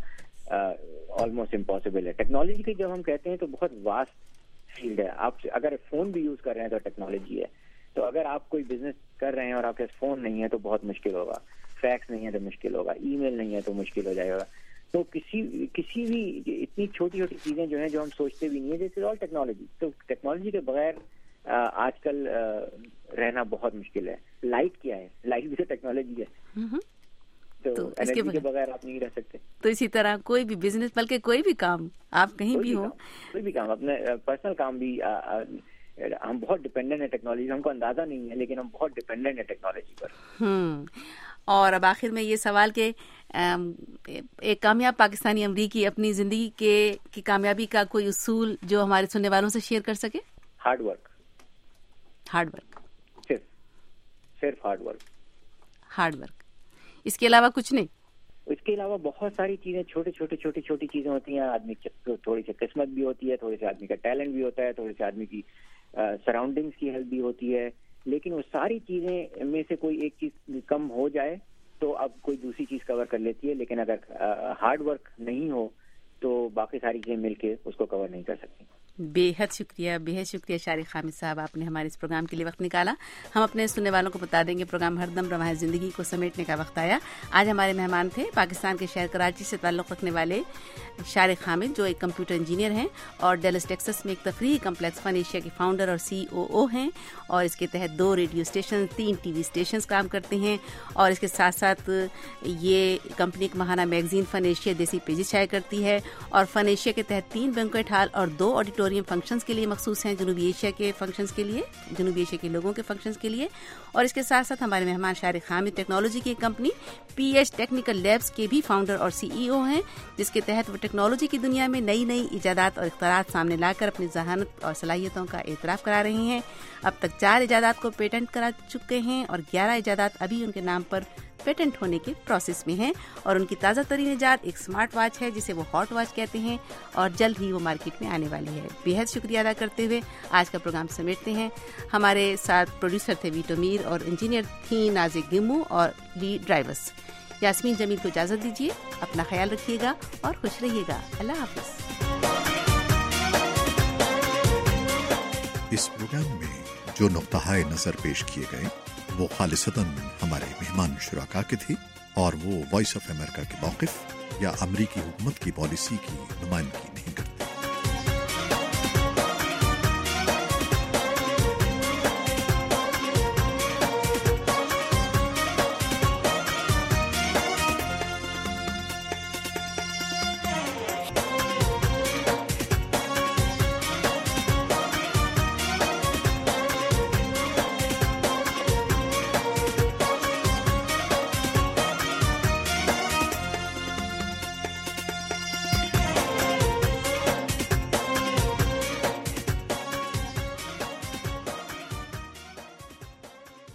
آلموسٹ امپاسبل ہے. ٹیکنالوجی کی جب ہم کہتے ہیں تو بہت واسٹ فیلڈ ہے. آپ اگر فون بھی یوز کر رہے ہیں تو ٹیکنالوجی ہے, تو اگر آپ کوئی بزنس کر رہے ہیں اور آپ کے فون نہیں ہے تو بہت مشکل ہوگا, فیکس نہیں ہے تو مشکل ہوگا, ای میل نہیں ہے تو مشکل ہو جائے گا. تو کسی بھی اتنی چھوٹی چھوٹی چیزیں جو ہیں جو ہم سوچتے بھی نہیں ہے, جیسے آل ٹیکنالوجی, تو ٹیکنالوجی کے بغیر آج کل رہنا بہت مشکل ہے. لائٹ کیا ہے؟ لائٹ بھی تو ٹیکنالوجی ہے, تو انرجی کے بغیر آپ نہیں رہ سکتے. تو اسی طرح کوئی بھی بزنس, بلکہ کوئی بھی کام آپ کہیں بھی ہو, کوئی بھی کام, اپنے پرسنل کام بھی, ہم بہت ڈپینڈنٹ ہیں ٹیکنالوجی. ہم کو اندازہ نہیں ہے لیکن ہم بہت ڈپینڈنٹ ہیں ٹیکنالوجی پر. اور اب آخر میں یہ سوال کہ ایک کامیاب پاکستانی امریکی اپنی زندگی کی کامیابی کا کوئی اصول جو ہمارے سننے والوں سے شیئر کر سکے. ہارڈ ورک, صرف ہارڈ ورک, اس کے علاوہ کچھ نہیں. اس کے علاوہ بہت ساری چیزیں, چھوٹی چیزیں ہوتی ہیں. آدمی تھوڑی سی قسمت بھی ہوتی ہے, تھوڑے سے آدمی کا ٹیلنٹ بھی ہوتا ہے, تھوڑے سے آدمی کی سراؤنڈنگز کی ہیلپ بھی ہوتی ہے, لیکن وہ ساری چیزیں میں سے کوئی ایک چیز کم ہو جائے تو اب کوئی دوسری چیز کور کر لیتی ہے. لیکن اگر ہارڈ ورک نہیں ہو تو باقی ساری چیزیں مل کے اس کو کور نہیں کر سکتی. بے حد شکریہ شارق حامد صاحب, آپ نے ہمارے اس پروگرام کے لیے وقت نکالا. ہم اپنے سننے والوں کو بتا دیں گے پروگرام ہر دم رواں زندگی کو سمیٹنے کا وقت آیا. آج ہمارے مہمان تھے پاکستان کے شہر کراچی سے تعلق رکھنے والے شارق حامد, جو ایک کمپیوٹر انجینئر ہیں اور ڈیلس ٹیکسس میں ایک تفریحی کمپلیکس فن ایشیا کے فاؤنڈر اور CEO ہیں, اور اس کے تحت 2 radio station, 3 TV stations کام کرتے ہیں, اور اس کے ساتھ ساتھ یہ کمپنی ایک ماہانہ magazine Fun Asia desi pages شائع کرتی ہے, اور فن ایشیا کے تحت 3 بینکویٹ ہال اور 2 آڈیٹوریم فنکشنز کے لیے مخصوص ہیں, جنوبی ایشیا کے فنکشنز کے لیے, جنوبی ایشیا کے لوگوں کے فنکشنز کے لیے. اور اس کے ساتھ ساتھ ہمارے مہمان شارق حامد ٹیکنالوجی کی کمپنی PH ٹیکنیکل لیبس کے بھی فاؤنڈر اور CEO ہیں, جس کے تحت وہ ٹیکنالوجی کی دنیا میں نئی ایجادات اور اختراعات سامنے لا کر اپنی ذہانت اور صلاحیتوں کا اعتراف کرا رہے ہیں. اب تک 4 ایجادات کو پیٹنٹ کرا چکے ہیں اور 11 ایجادات ابھی ان کے نام پر پیٹنٹ ہونے کے پروسیس میں ہیں, اور ان کی تازہ ترین ایجاد ایک سمارٹ واچ ہے جسے وہ ہاٹ واچ کہتے ہیں, اور جلد ہی وہ مارکیٹ میں آنے والی ہے. بے حد شکریہ ادا کرتے ہوئے آج کا پروگرام سمیٹتے ہیں. ہمارے ساتھ پروڈیوسر تھے ویٹو میر اور انجینئر تھی نازک گمو اور لی ڈرائیورس. یاسمین جمیل کو اجازت دیجیے. اپنا خیال رکھیے گا اور خوش رہیے گا. اللہ حافظ. اس پروگرام میں جو نقطۂ نظر پیش کیے گئے وہ خالصتاً ہمارے مہمان شرکاء کے تھے, اور وہ وائس آف امریکہ کے موقف یا امریکی حکومت کی پالیسی کی نمائندگی نہیں کرتے.